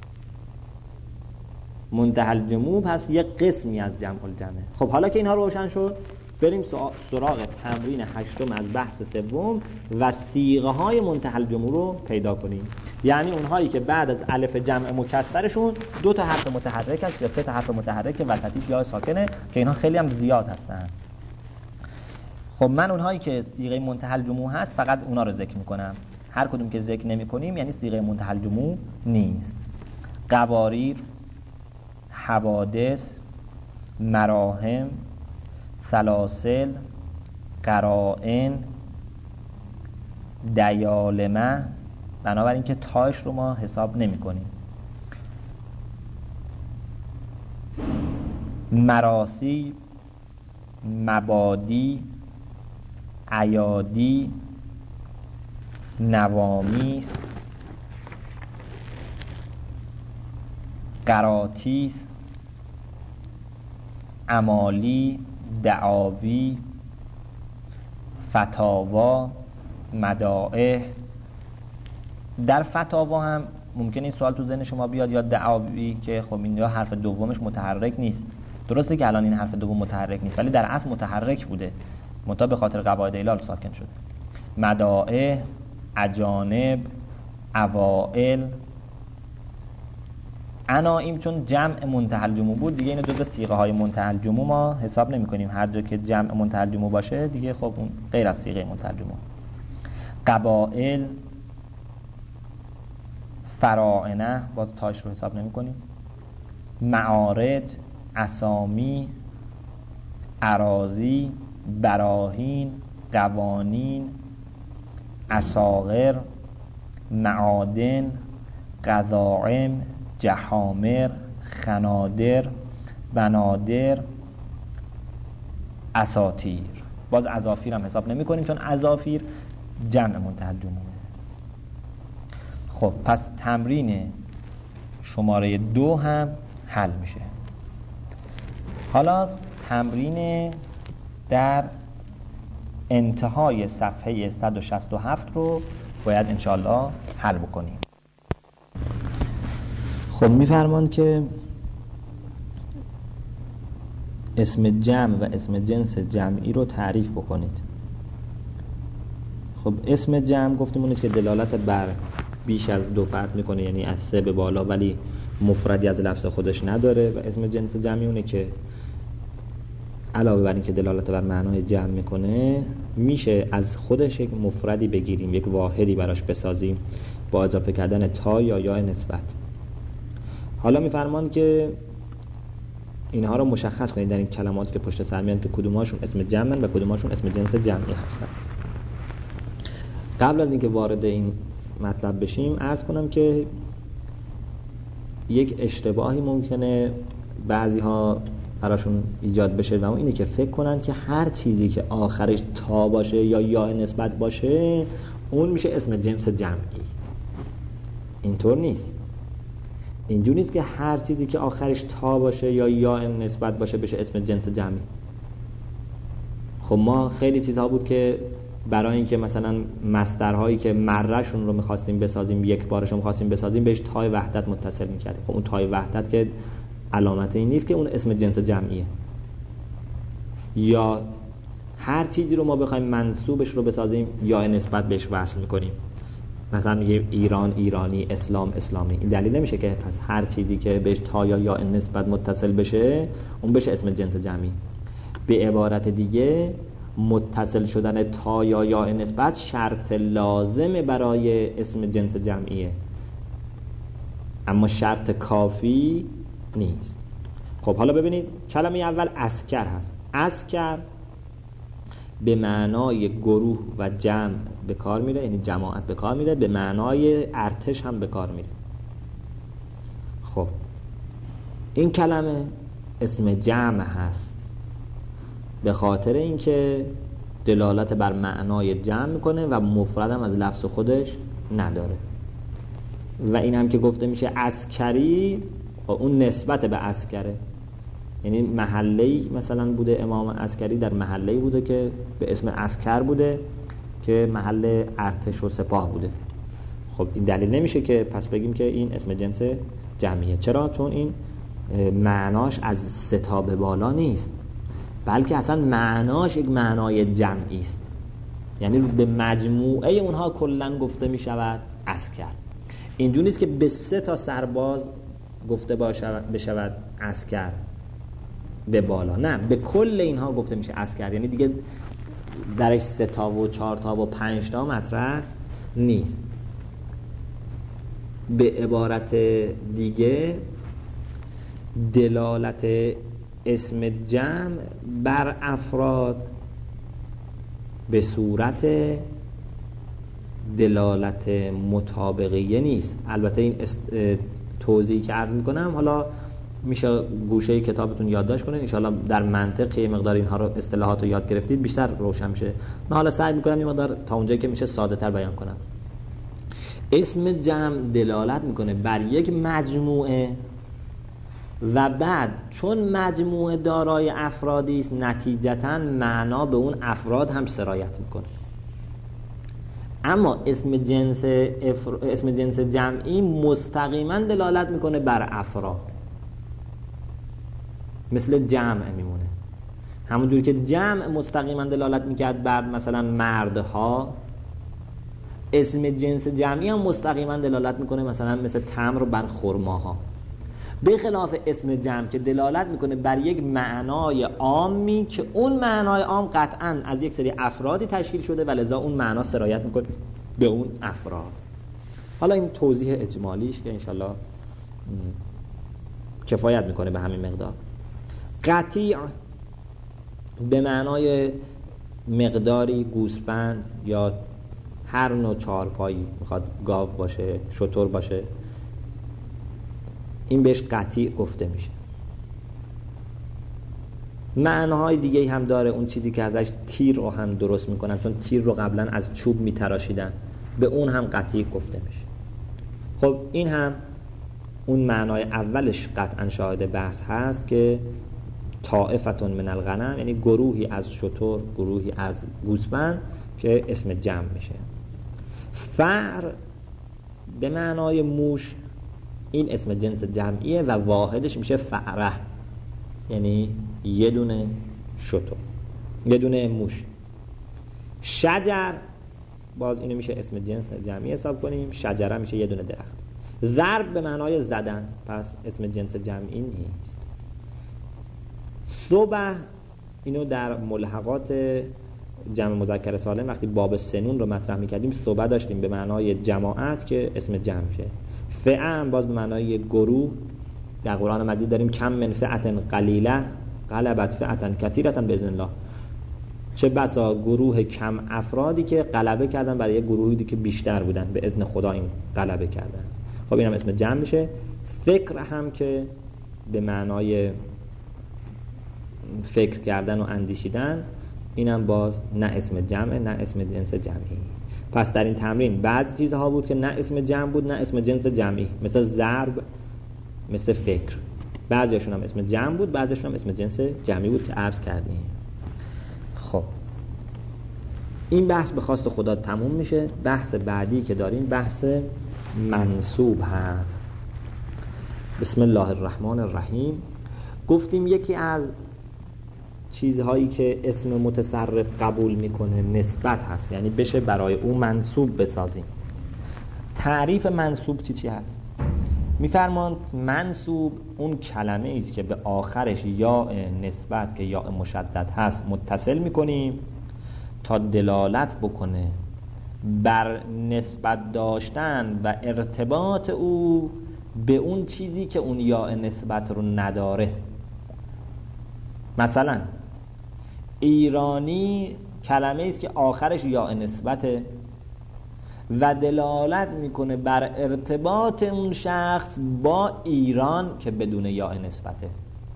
منتهی الجموع پس یک قسمی از جمع الجمعه. خب حالا که اینها روشن شد، بریم سراغ تمرین هشتم از بحث سوم و صیغه های منتهی الجموع رو پیدا کنیم، یعنی اونهایی که بعد از الف جمع مکسرشون دو تا حرف متحرک هست یا سه تا حرف متحرک وسطیش یا ساکنه که اینها خیلی هم زیاد هستن. خب من اونهایی که صیغه منتهی الجموع هست فقط اونا رو ذکر میکنم، هر کدوم که ذکر نمیکنیم یعنی صیغه منتهی الجموع نیست. قواریر، حوادث، مراهم، سلاسل، قرائن، دیالمه، بنابراین که تاش رو ما حساب نمی کنیم. مراسی، مبادی، عیادی، نوامیس، قراتیس، امالی، دعاوی، فتاوا، مدائح. در فتاوا هم ممکنه این سوال تو ذهن شما بیاد، یا دعاوی که خب اینجا حرف دومش متحرک نیست. درسته که الان این حرف دوم متحرک نیست ولی در اصل متحرک بوده، منتها به خاطر قواعد علال ساکن شده. مدائح، اجانب، اوائل، عنایم چون جمع منتهی الجموع بود دیگه اینو جزء صیغه های منتهی الجموع ما حساب نمی کنیم. هر جا که جمع منتهی الجموع باشه دیگه خب اون غیر از صیغه منتهی الجموع. قبائل، فراعنه باز تاش رو حساب نمی کنیم. معارج، اسامی، اراضی، براهین، قوانین، اساغر، معادن، قضائم، جهامر، خنادر، بنادر، اساطیر. باز اظافیر هم حساب نمی کنیم چون اظافیر جمع منتهی الجموع. خب پس تمرین شماره دو هم حل میشه. حالا تمرین در انتهای صفحه صد و شصت و هفت رو باید انشاءالله حل بکنیم. خب میفرمان که اسم جمع و اسم جنس جمعی رو تعریف بکنید. خب اسم جمع گفتیم اون است که دلالت بر بیش از دو فرد میکنه، یعنی از سه به بالا ولی مفردی از لفظ خودش نداره. و اسم جنس جمعی اونه که علاوه بر این که دلالت بر معنای جمع میکنه میشه از خودش یک مفردی بگیریم، یک واحدی براش بسازیم با اضافه کردن تا یا یا نسبت. حالا میفرمان که اینها رو مشخص کنید در این کلمات که پشت سر میان که کدوماشون اسم جمعن و کدوماشون اسم جنس جمعی هستن. قبل از اینکه وارد این مطلب بشیم عرض کنم که یک اشتباهی ممکنه بعضی ها براشون ایجاد بشه و اون اینه که فکر کنن که هر چیزی که آخرش تا باشه یا یا نسبت باشه اون میشه اسم جنس جمعی. اینطور نیست. اینجور نیست که هر چیزی که آخرش تا باشه یا یا نسبت باشه بشه اسم جنس جمعی. خب ما خیلی چیزها بود که برای اینکه مثلا مصدرهایی که مرهشون رو می‌خواستیم بسازیم، یک بارش رو می‌خواستیم بسازیم، بهش تای وحدت متصل می‌کردیم. خب اون تای وحدت که علامت این نیست که اون اسم جنس جمعیه. یا هر چیزی رو ما بخوایم منسوبش رو بسازیم یا نسبت بهش وصل می‌کنیم. مثلا میگه ایران ایرانی، اسلام اسلامی. این دلیل نمیشه که پس هر چیزی که بهش تا یا یا نسبت متصل بشه اون بشه اسم جنس جمعی. به عبارت دیگه متصل شدن تا یا یا نسبت شرط لازم برای اسم جنس جمعیه. اما شرط کافی نیست. خب حالا ببینید کلمه اول اسکر هست. اسکر به معنای گروه و جمع به کار میره، یعنی جماعت به کار میره، به معنای ارتش هم به کار میره. خب این کلمه اسم جمع هست به خاطر اینکه دلالت بر معنای جمع میکنه و مفرد هم از لفظ خودش نداره. و این هم که گفته میشه عسکری، خب اون نسبت به عسکره، یعنی محله‌ای مثلا بوده امام عسکری در محله‌ای بوده که به اسم عسکر بوده که محل ارتش و سپاه بوده. خب این دلیل نمیشه که پس بگیم که این اسم جنس جمعیه. چرا؟ چون این معناش از سه تا به بالا نیست، بلکه اصلا معناش یک معنای جمعی است، یعنی به مجموعه اونها کلا گفته میشود عسکر. اینجوری نیست که به سه تا سرباز گفته بشود عسکر به بالا، نه، به کل اینها گفته میشه عسکر، یعنی دیگه درش سه تا و چهار تا و پنج تا مطرح نیست. به عبارت دیگه دلالت اسم جمع بر افراد به صورت دلالت مطابقیه نیست. البته این توضیحی که عرض میکنم حالا میشه گوشه کتابتون یادداشت کنید، انشاءالله در منطق یه مقدار اینها رو اصطلاحات رو یاد گرفتید بیشتر روشن میشه. من حالا سعی میکنم یه مقدار تا اونجایی که میشه ساده تر بیان کنم. اسم جمع دلالت میکنه بر یک مجموعه و بعد چون مجموعه دارای افرادی است نتیجتاً معنا به اون افراد هم سرایت میکنه. اما اسم جنس افر... اسم جنس جمعی مستقیما دلالت میکنه بر افراد، مثل جمع میمونه. همونجور که جمع مستقیما دلالت میکرد بر مثلا مردها، اسم جنس جمعی هم مستقیما دلالت میکنه مثلا مثل تمر بر خرماها، به خلاف اسم جمع که دلالت میکنه بر یک معنای عامی که اون معنای عام قطعا از یک سری افرادی تشکیل شده و لذا اون معنا سرایت میکنه به اون افراد. حالا این توضیح اجمالیش که انشالله کفایت میکنه به همین مقدار. قطیع به معنای مقداری گوسفند یا هر نوع چهارپایی، میخواد گاو باشه، شتر باشه، این بهش قطیع گفته میشه. معناهای دیگه هم داره، اون چیزی که ازش تیر رو هم درست میکنن، چون تیر رو قبلا از چوب میتراشیدن، به اون هم قطیع گفته میشه. خب این هم اون معنای اولش قطعا شاهد بحث هست که طائفتون من الغنم، یعنی گروهی از شتر، گروهی از گوسفند که اسم جمع میشه. فأر به معنای موش، این اسم جنس جمعیه و واحدش میشه فأره، یعنی یه دونه شتر، یه دونه موش. شجر باز اینو میشه اسم جنس جمعی حساب کنیم، شجره میشه یه دونه درخت. ضرب به معنای زدن، پس اسم جنس جمعی نیست. صبح اینو در ملحقات جمع مذکر سالم وقتی باب سنون رو مطرح میکردیم صبح داشتیم به معنای جماعت که اسم جمع میشه. فئه باز به معنای گروه، در قرآن مجید داریم کم من فئة قلیله غلبت فئة کثیرة باذن الله، چه بسا گروه کم افرادی که غلبه کردن برای گروهی که بیشتر بودن، به اذن خدا این غلبه کردن. خب این هم اسم جمع میشه. فکر هم که به معنای فکر کردن و اندیشیدن، اینم باز نه اسم جمع نه اسم جنس جمعی. پس در این تمرین بعضی چیزها بود که نه اسم جمع بود نه اسم جنس جمعی، مثل ضرب، مثل فکر. بعضیشون هم اسم جمع بود، بعضیشون هم اسم جنس جمعی بود که عرض کردیم. خب این بحث به خواست خدا تموم میشه. بحث بعدی که داریم بحث منصوب هست. بسم الله الرحمن الرحیم. گفتیم یکی از چیزهایی که اسم متصرف قبول میکنه نسبت هست، یعنی بشه برای او منصوب بسازیم. تعریف منصوب چی چی هست؟ میفرماند منصوب اون کلمه ایست که به آخرش یا نسبت که یا مشدد هست متصل میکنیم تا دلالت بکنه بر نسبت داشتن و ارتباط او به اون چیزی که اون یا نسبت رو نداره. مثلا ایرانی کلمه است که آخرش یا نسبته و دلالت میکنه بر ارتباط اون شخص با ایران که بدون یا نسبته.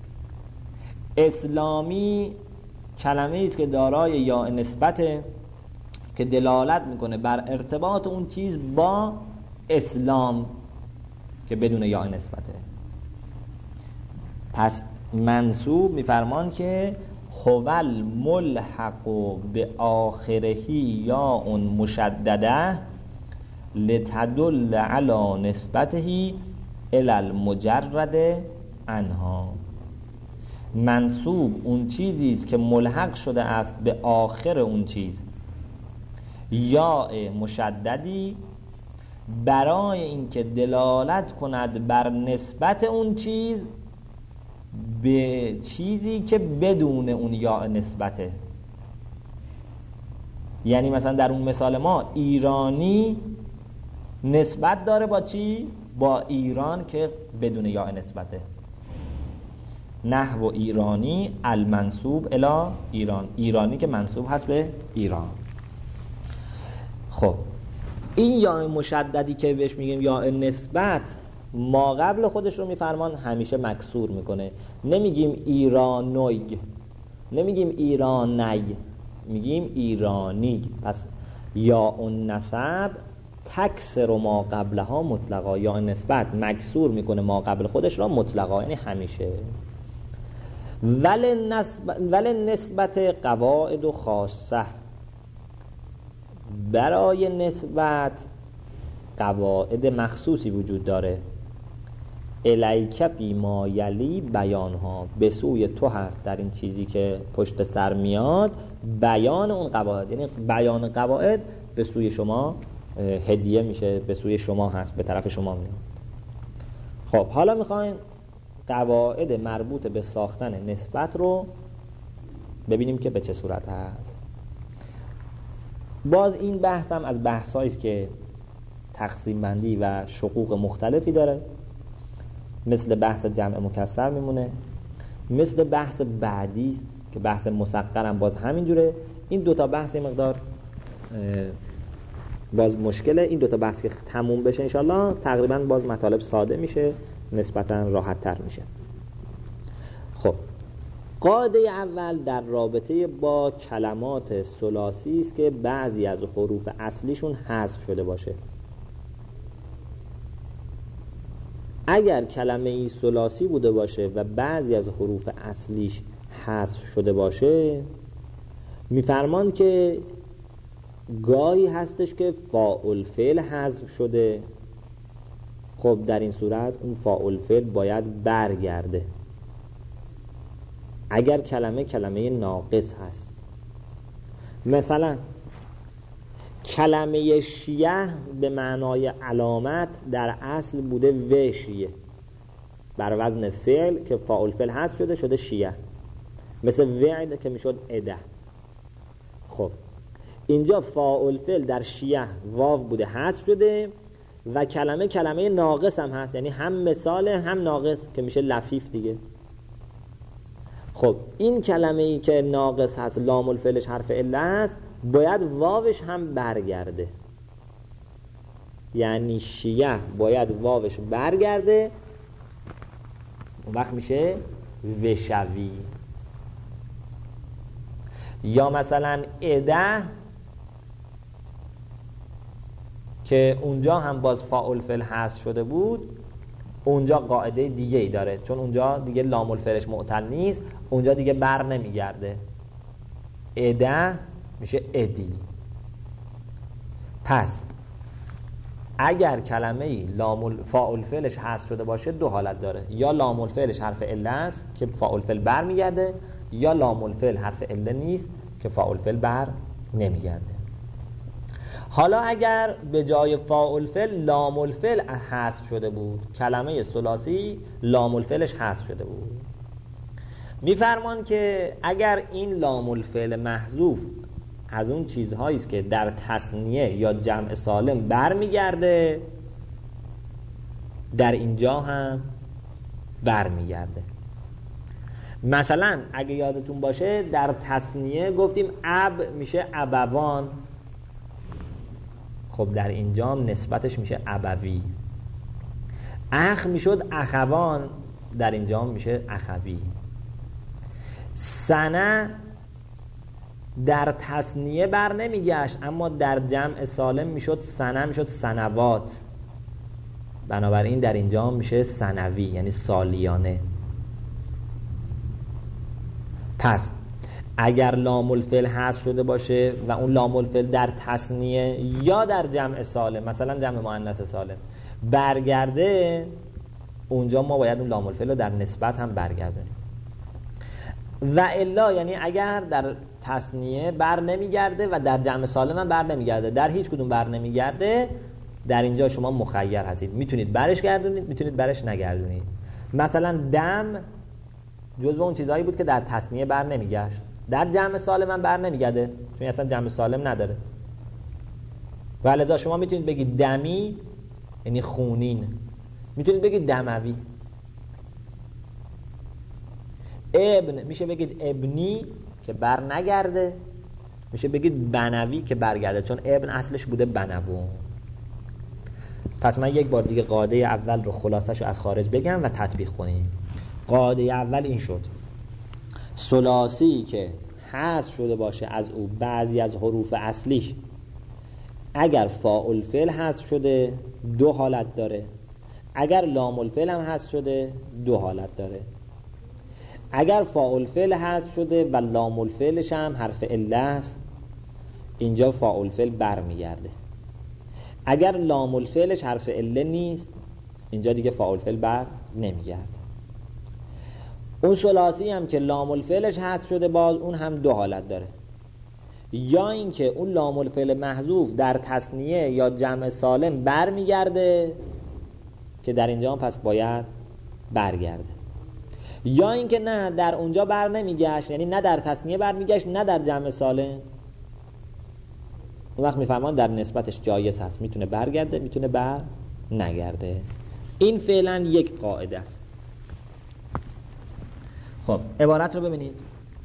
اسلامی کلمه است که دارای یا نسبته که دلالت میکنه بر ارتباط اون چیز با اسلام که بدون یا نسبته. پس منصوب میفرمان که هوال ملحق به آخرهی یا اون مشدده لتدل علی نسبته الی المجرد عنها. منصوب اون چیزی است که ملحق شده است به آخر اون چیز یا مشددی برای اینکه دلالت کند بر نسبت اون چیز به چیزی که بدون اون یا نسبته. یعنی مثلا در اون مثال ما ایرانی نسبت داره با چی؟ با ایران که بدون یا نسبته. نحو ایرانی المنصوب الی ایران، ایرانی که منصوب هست به ایران. خب این یا مشددی که بهش میگیم یا نسبت ما قبل خودش رو میفرمان همیشه مکسور میکنه. نمیگیم ایرانوی، نمیگیم ایرانی، میگیم ایرانی. پس یا اون نسب تکسر ما قبلها مطلقا، یا نسبت مکسور میکنه ما قبل خودش را مطلقا، یعنی همیشه. ولی نسبت, ولی نسبت قواعد و خاصه، برای نسبت قواعد مخصوصی وجود داره. الیک فی ما یلی بیانها، به سوی تو هست در این چیزی که پشت سر میاد بیان اون قواعد، یعنی بیان قواعد به سوی شما هدیه میشه، به سوی شما هست، به طرف شما میاد. خب حالا میخواین قواعد مربوط به ساختن نسبت رو ببینیم که به چه صورت هست. باز این بحث هم از بحثایی است که تقسیم بندی و شقوق مختلفی داره، مثل بحث جمع مکسر میمونه، مثل بحث بعدی است که بحث مسقر هم باز همینجوره. این دوتا بحث یه مقدار باز مشکله. این دوتا بحث که تموم بشه انشالله تقریبا باز مطالب ساده میشه، نسبتا راحت تر میشه. خب قاعده اول در رابطه با کلمات ثلاثی است که بعضی از حروف اصلیشون حذف شده باشه. اگر کلمه ای ثلاثی بوده باشه و بعضی از حروف اصلیش حذف شده باشه، میفرمان که گاهی هستش که فاعل فعل حذف شده. خب در این صورت اون فاعل فعل باید برگرده. اگر کلمه کلمه ناقص هست، مثلا کلمه شیعه به معنای علامت در اصل بوده وشیه، بر وزن فعل که فاعل فعل حذف شده شده شیعه، مثل وعد که میشد عده. خب اینجا فاعل فعل در شیعه واو بوده حذف شده و کلمه کلمه ناقص هم هست، یعنی هم مثال هم ناقص که میشه لفیف دیگه. خب این کلمه ای که ناقص هست لام الفعلش حرف عله است، باید واوش هم برگرده، یعنی شیعه باید واوش برگرده، اون وقت میشه وشوی. یا مثلا عده که اونجا هم باز فاعل فعل حذف شده بود، اونجا قاعده دیگه ای داره، چون اونجا دیگه لام الفعلش معتل نیست، اونجا دیگه بر نمیگرده، عده میشه ادی. پس اگر کلمه ای لام فاعل فعلش حذف شده باشه دو حالت داره، یا لام الفعلش حرف عله است که فاعل فعل بر میگرده، یا لام الفعل حرف عله نیست که فاعل فعل بر نمیگرده. حالا اگر به جای فاعل فعل لام الفعل حذف شده بود، کلمه ثلاثی لام الفعلش حذف شده بود، میفرمان که اگر این لام الفعل محذوف از اون چیزهایی است که در تثنیه یا جمع سالم برمیگرده، در اینجا هم برمیگرده. مثلا اگه یادتون باشه در تثنیه گفتیم اب میشه ابوان، خب در اینجا هم نسبتش میشه ابوی. اخ میشد اخوان، در اینجا هم میشه اخوی. سنه در تثنیه بر نمیگشت، اما در جمع سالم میشد سنه، میشد سنوات، بنابراین در اینجا میشه سنوی یعنی سالیانه. پس اگر لام الفعل حذف شده باشه و اون لام الفعل در تثنیه یا در جمع سالم، مثلا جمع مؤنث سالم برگرده، اونجا ما باید اون لام الفعل رو در نسبت هم برگردونیم. و الا یعنی اگر در تثنیه بر نمیگرده و در جمع سالم هم بر نمیگرده، در هیچ کدوم بر نمیگرده، در اینجا شما مخیر هستید، میتونید برش گردونید، میتونید برش نگردونید. مثلا دم جزو اون چیزهایی بود که در تثنیه بر نمیگشت، در جمع سالم هم بر نمیگرده چون اصلا جمع سالم نداره. و لذا شما میتونید بگید دمی یعنی خونین، میتونید بگید دموی. ابن میشه بگید ابنی که بر نگرده، میشه بگید بنوی که برگرده، چون ابن اصلش بوده بنوون. پس من یک بار دیگه قاعده اول رو خلاصش رو از خارج بگم و تطبیق کنیم. قاعده اول این شد: ثلاثی که حذف شده باشه از او بعضی از حروف اصلیش، اگر فاء الفعل حذف شده دو حالت داره، اگر لام الفعل هم حذف شده دو حالت داره. اگر فاء الفعل حذف شده و لام الفعلش هم حرف عله است، اینجا فاء الفعل برمیگرده. اگر لام الفعلش حرف عله نیست، اینجا دیگه فاء الفعل بر نمیگرده. اون ثلاثی هم که لام الفعلش حذف شده باز اون هم دو حالت داره، یا اینکه اون لام الفعل محذوف در تثنیه یا جمع سالم برمیگرده که در اینجا هم پس باید برگرده، یا اینکه نه در اونجا بر نمیگشت، یعنی نه در تثنیه برمیگشت نه در جمع سالم. اون وقت میفهمان در نسبتش جایز هست، میتونه برگرده میتونه بر نگرده. این فعلا یک قاعده است. خب عبارت رو ببینید: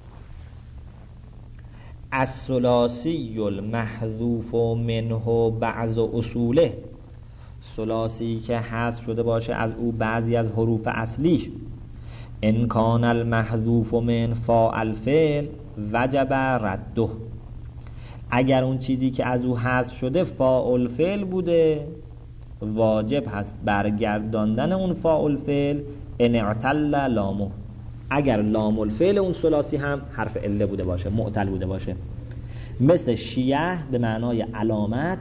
الثلاثی المحذوف منه بعض اصوله، ثلاثی که حذف شده باشه از او بعضی از حروف اصلیش، ان کان المحذوف من فاء الفعل وجب رده، اگر اون چیزی که از او حذف شده فاء الفعل بوده واجب هست برگرداندن اون فاء الفعل ان اعتل لامه، اگر لام الفعل اون ثلاثی هم حرف عله بوده باشه، معتل بوده باشه. مثل شیعه به معنای علامت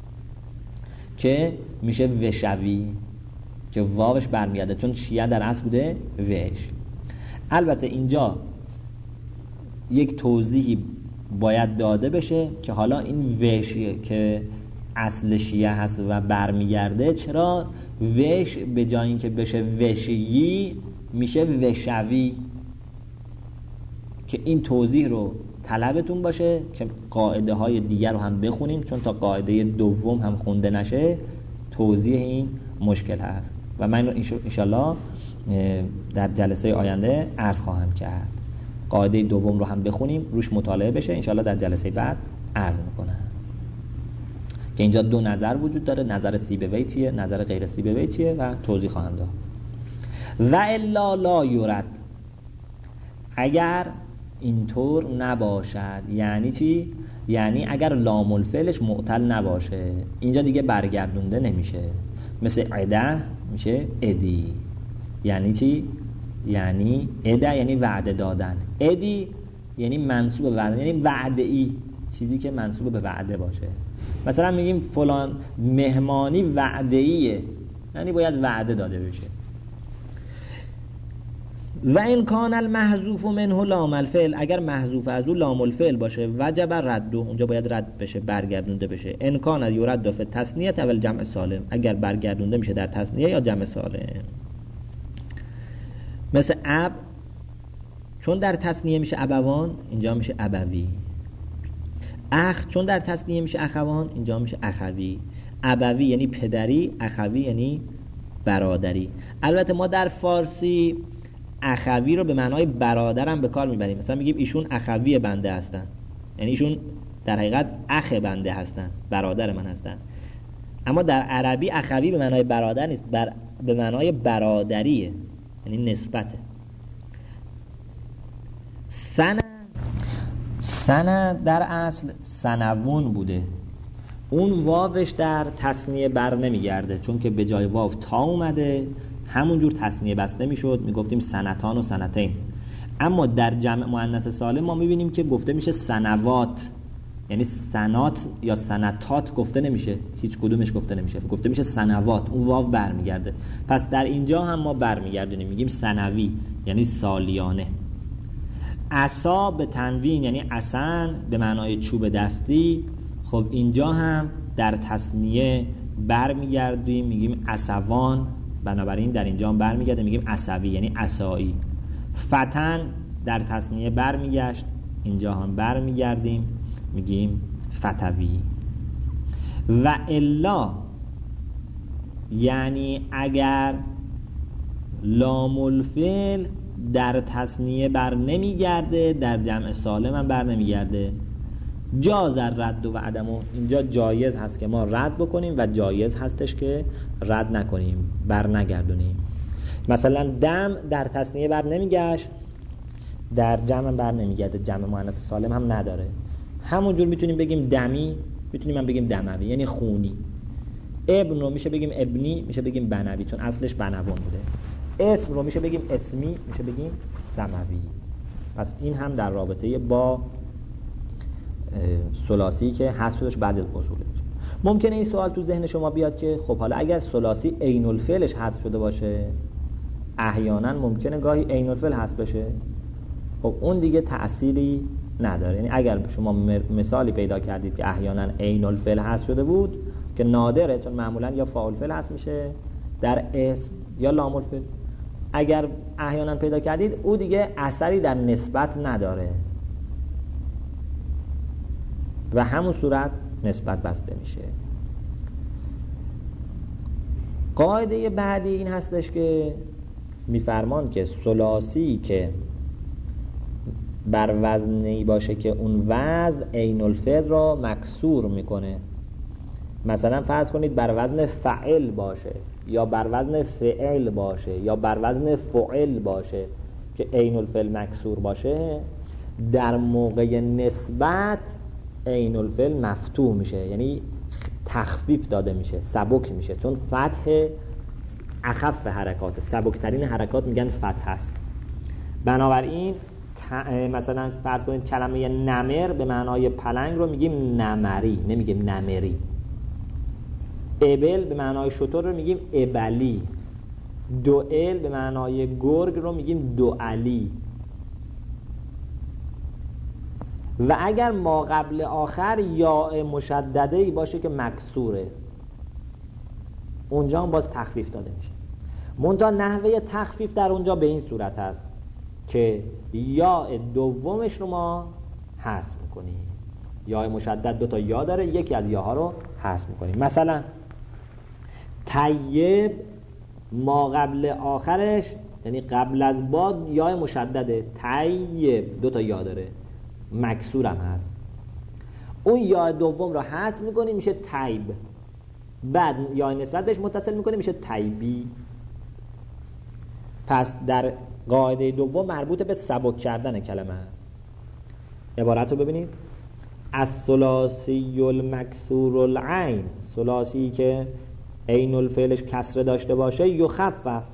که میشه وشوی که واوش برمیاده، چون شیعه در اصل بوده وش. البته اینجا یک توضیحی باید داده بشه که حالا این وش که اصل شیعه هست و برمیگرده، چرا وش به جای اینکه بشه وشیی میشه وشوی، که این توضیح رو طلبتون باشه که قاعده های دیگر رو هم بخونیم، چون تا قاعده دوم هم خونده نشه توضیح این مشکل هست و من انشالله در جلسه آینده عرض خواهم کرد. قاعده دوم رو هم بخونیم روش مطالعه بشه، انشالله در جلسه بعد عرض میکنم که اینجا دو نظر وجود داره، نظر سیبوی چیه، نظر غیر سیبوی چیه و توضیح خواهم داد. و الا لا یرد، اگر اینطور نباشد یعنی چی؟ یعنی اگر لام الفعلش معتل نباشه اینجا دیگه برگردونده نمیشه. مثل عده میشه ادی، یعنی چی؟ یعنی عده یعنی وعده دادن، ادی یعنی منسوب به وعده، یعنی وعده ای، چیزی که منسوب به وعده باشه. مثلا میگیم فلان مهمانی وعده ایه، یعنی باید وعده داده بشه. و این کان المحذوف منه لام الفعل، اگر محذوف از او لام الفعل باشه وجب رد، اونجا باید رد بشه، برگردونده بشه. ان کان یرد فی التثنیه اول جمع سالم، اگر برگردونده میشه در تثنیه یا جمع سالم. مثل اب، چون در تثنیه میشه ابوان اینجا میشه ابوی. اخ، چون در تثنیه میشه اخوان اینجا میشه اخوی. ابوی یعنی پدری، اخوی یعنی برادری. البته ما در فارسی اخوی رو به معنای برادرم به کار میبریم. مثلا میگیم ایشون اخوی بنده هستن، یعنی ایشون در حقیقت اخ بنده هستن، برادر من هستن. اما در عربی اخوی به معنای برادر نیست، بر... به معنای برادریه، یعنی نسبته. سنه سنه در اصل سنوون بوده، اون واوش در تثنیه بر نمیگرده، چون که به جای واو تا اومده همونجور تثنیه بسته میشد، میگفتیم سنتان و سنتین. اما در جمع مؤنث سالم ما میبینیم که گفته میشه سنوات، یعنی سنات یا سنتات گفته نمیشه، هیچ کدومش گفته نمیشه، گفته میشه سنوات، اون واو برمیگرده. پس در اینجا هم ما برمیگردونیم میگیم سنوی، یعنی سالیانه. عصا به تنوین یعنی عصن به معنای چوب دستی. خب اینجا هم در تثنیه برمیگردیم میگیم عصوان، بنابراین در اینجا هم برمیگرده میگیم عصوی یعنی عصایی. فتن در تثنیه برمیگشت، اینجا هم برمیگردیم میگیم فتوی. و الا یعنی اگر لام الفعل در تثنیه بر نمیگرده، در جمع سالم هم بر نمیگرده. جاز رد و عدمو، اینجا جایز هست که ما رد بکنیم و جایز هستش که رد نکنیم، بر نگردونیم. مثلا دم در تثنیه بر نمیگشت، در جمع بر نمیگرده، جمع مؤنث سالم هم نداره. همونجور میتونیم بگیم دمی، میتونیم هم بگیم دموی یعنی خونی. ابن رو میشه بگیم ابنی، میشه بگیم بنوی چون اصلش بنوان بوده. اسم رو میشه بگیم اسمی، میشه بگیم سموی. پس این هم در رابطه با ثلاثی که حذف شدهش بعد از اصوله. ممکنه این سوال تو ذهن شما بیاد که خب حالا اگر ثلاثی عین الفعلش حذف شده باشه، احیانا ممکنه گاهی عین الفعل حذف بشه. خب اون دیگه تأثیری نداره. یعنی اگر شما مثالی پیدا کردید که احیانا عین الفعل حذف شده بود که نادره، چون معمولا یا فاعل فعل حذف میشه در اسم یا لام الفعل، اگر احیانا پیدا کردید او دیگه اثری در نسبت نداره و همون صورت نسبت بسته میشه. قاعده بعدی این هستش که میفرمان که ثلاثی که بر وزنی باشه که اون وزن عین الفعل را مکسور میکنه. مثلا فرض کنید بر وزن فعل باشه یا بر وزن فعل باشه یا بر وزن فعل باشه که عین الفعل مکسور باشه، در موقع نسبت عین الفعل مفتوح میشه، یعنی تخفیف داده میشه، سبک میشه، چون فتح اخف حرکات، سبکترین حرکات میگن فتح هست. بنابراین مثلا فرض کنید کلمه نمر به معنای پلنگ رو میگیم نمری، نمیگیم نمری. ابل به معنای شتر رو میگیم ابلی. دوئل به معنای گرگ رو میگیم دوئلی. و اگر ما قبل آخر یا مشدده ای باشه که مکسوره، اونجا هم باز تخفیف داده میشه. منتها نحوه تخفیف در اونجا به این صورت هست که یا دومش رو ما حذف میکنیم. یا مشدد دو تا یا داره، یکی از یاها رو حذف میکنیم. مثلا طیب ما قبل آخرش یعنی قبل از با یا مشدده، طیب دو تا یا داره، مکسور هم هست. اون یا دوم رو حذف میکنیم میشه طیب، بعد یا نسبت بهش متصل میکنیم میشه طیبی. پس در قاعده دوم مربوط به سبک کردن کلمه است. عبارت رو ببینید: الثلاثی المکسور العین، ثلاثی که عین الفعلش کسره داشته باشه، یخفف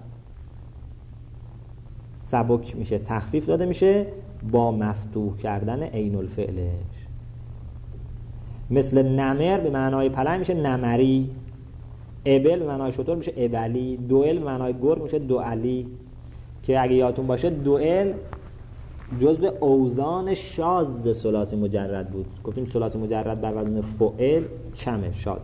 سبک میشه، تخفیف داده میشه با مفتوح کردن عین الفعلش. مثل نمر به معنای پلنگ میشه نمری، ابل به معنای شتر میشه ابلی، دوئل به معنای گرگ میشه دوئلی. که اگه یادتون باشه دوئل جزء اوزان شاذ ثلاثی مجرد بود. گفتیم ثلاثی مجرد بر وزن فعل کمه، شاذ.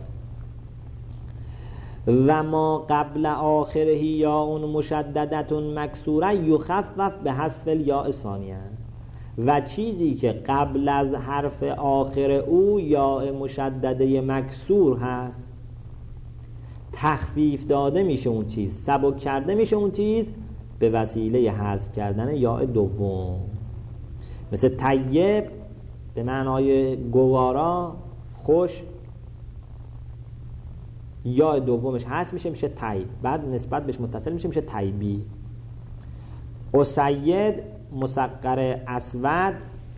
و ما قبل آخره یا اون مشددتون مکسوره یخفف به حذف الیاء ثانیه، و چیزی که قبل از حرف آخر او یا مشدده مکسور هست تخفیف داده میشه اون چیز، سبک کرده میشه اون چیز به وسیله حذف کردن یاء دوم. مثل طیب به معنای گوارا، خوش، یاء دومش حذف میشه میشه طیب، بعد نسبت بهش متصل میشه میشه طیبی. اسید مسقر اسود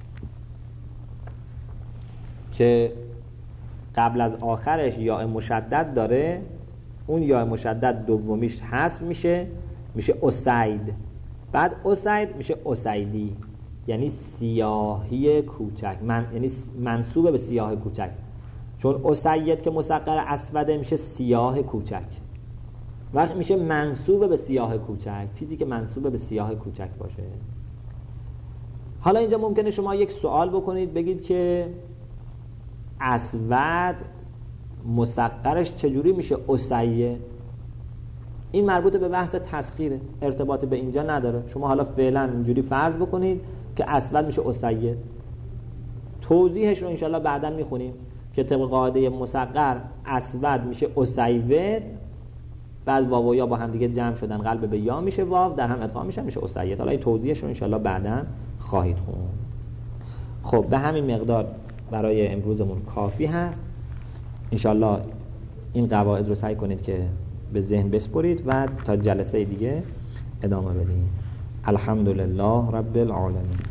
که قبل از آخرش یاء مشدد داره، اون یاء مشدد دومیش حذف میشه میشه اسید، بعد اسید میشه اسیدی، یعنی سیاهی کوچک، من یعنی منسوب به سیاه کوچک، چون اسید که مسقر اسوده میشه سیاه کوچک، وقت میشه منسوب به سیاه کوچک، چیزی که منسوب به سیاه کوچک باشه. حالا اینجا ممکنه شما یک سوال بکنید بگید که اسود مسقرش چجوری میشه اسید؟ این مربوط به بحث تسخیره، ارتباط به اینجا نداره. شما حالا فعلا اینجوری فرض بکنید که اسود میشه اسید، توضیحش رو انشالله بعداً میخونیم که طبق قاعده مسقر اسود میشه اسیود، بعد واو و یا با هم دیگه جمع شدن قلب به یا میشه واو، در هم ادغام میشه میشه اسید. حالا این توضیحش رو انشالله بعداً خواهید خوند. خب به همین مقدار برای امروزمون کافی هست. انشالله این قواعد رو سعی کنید که به ذهن بسپرید و تا جلسه دیگه ادامه بدید. الحمدلله رب العالمین.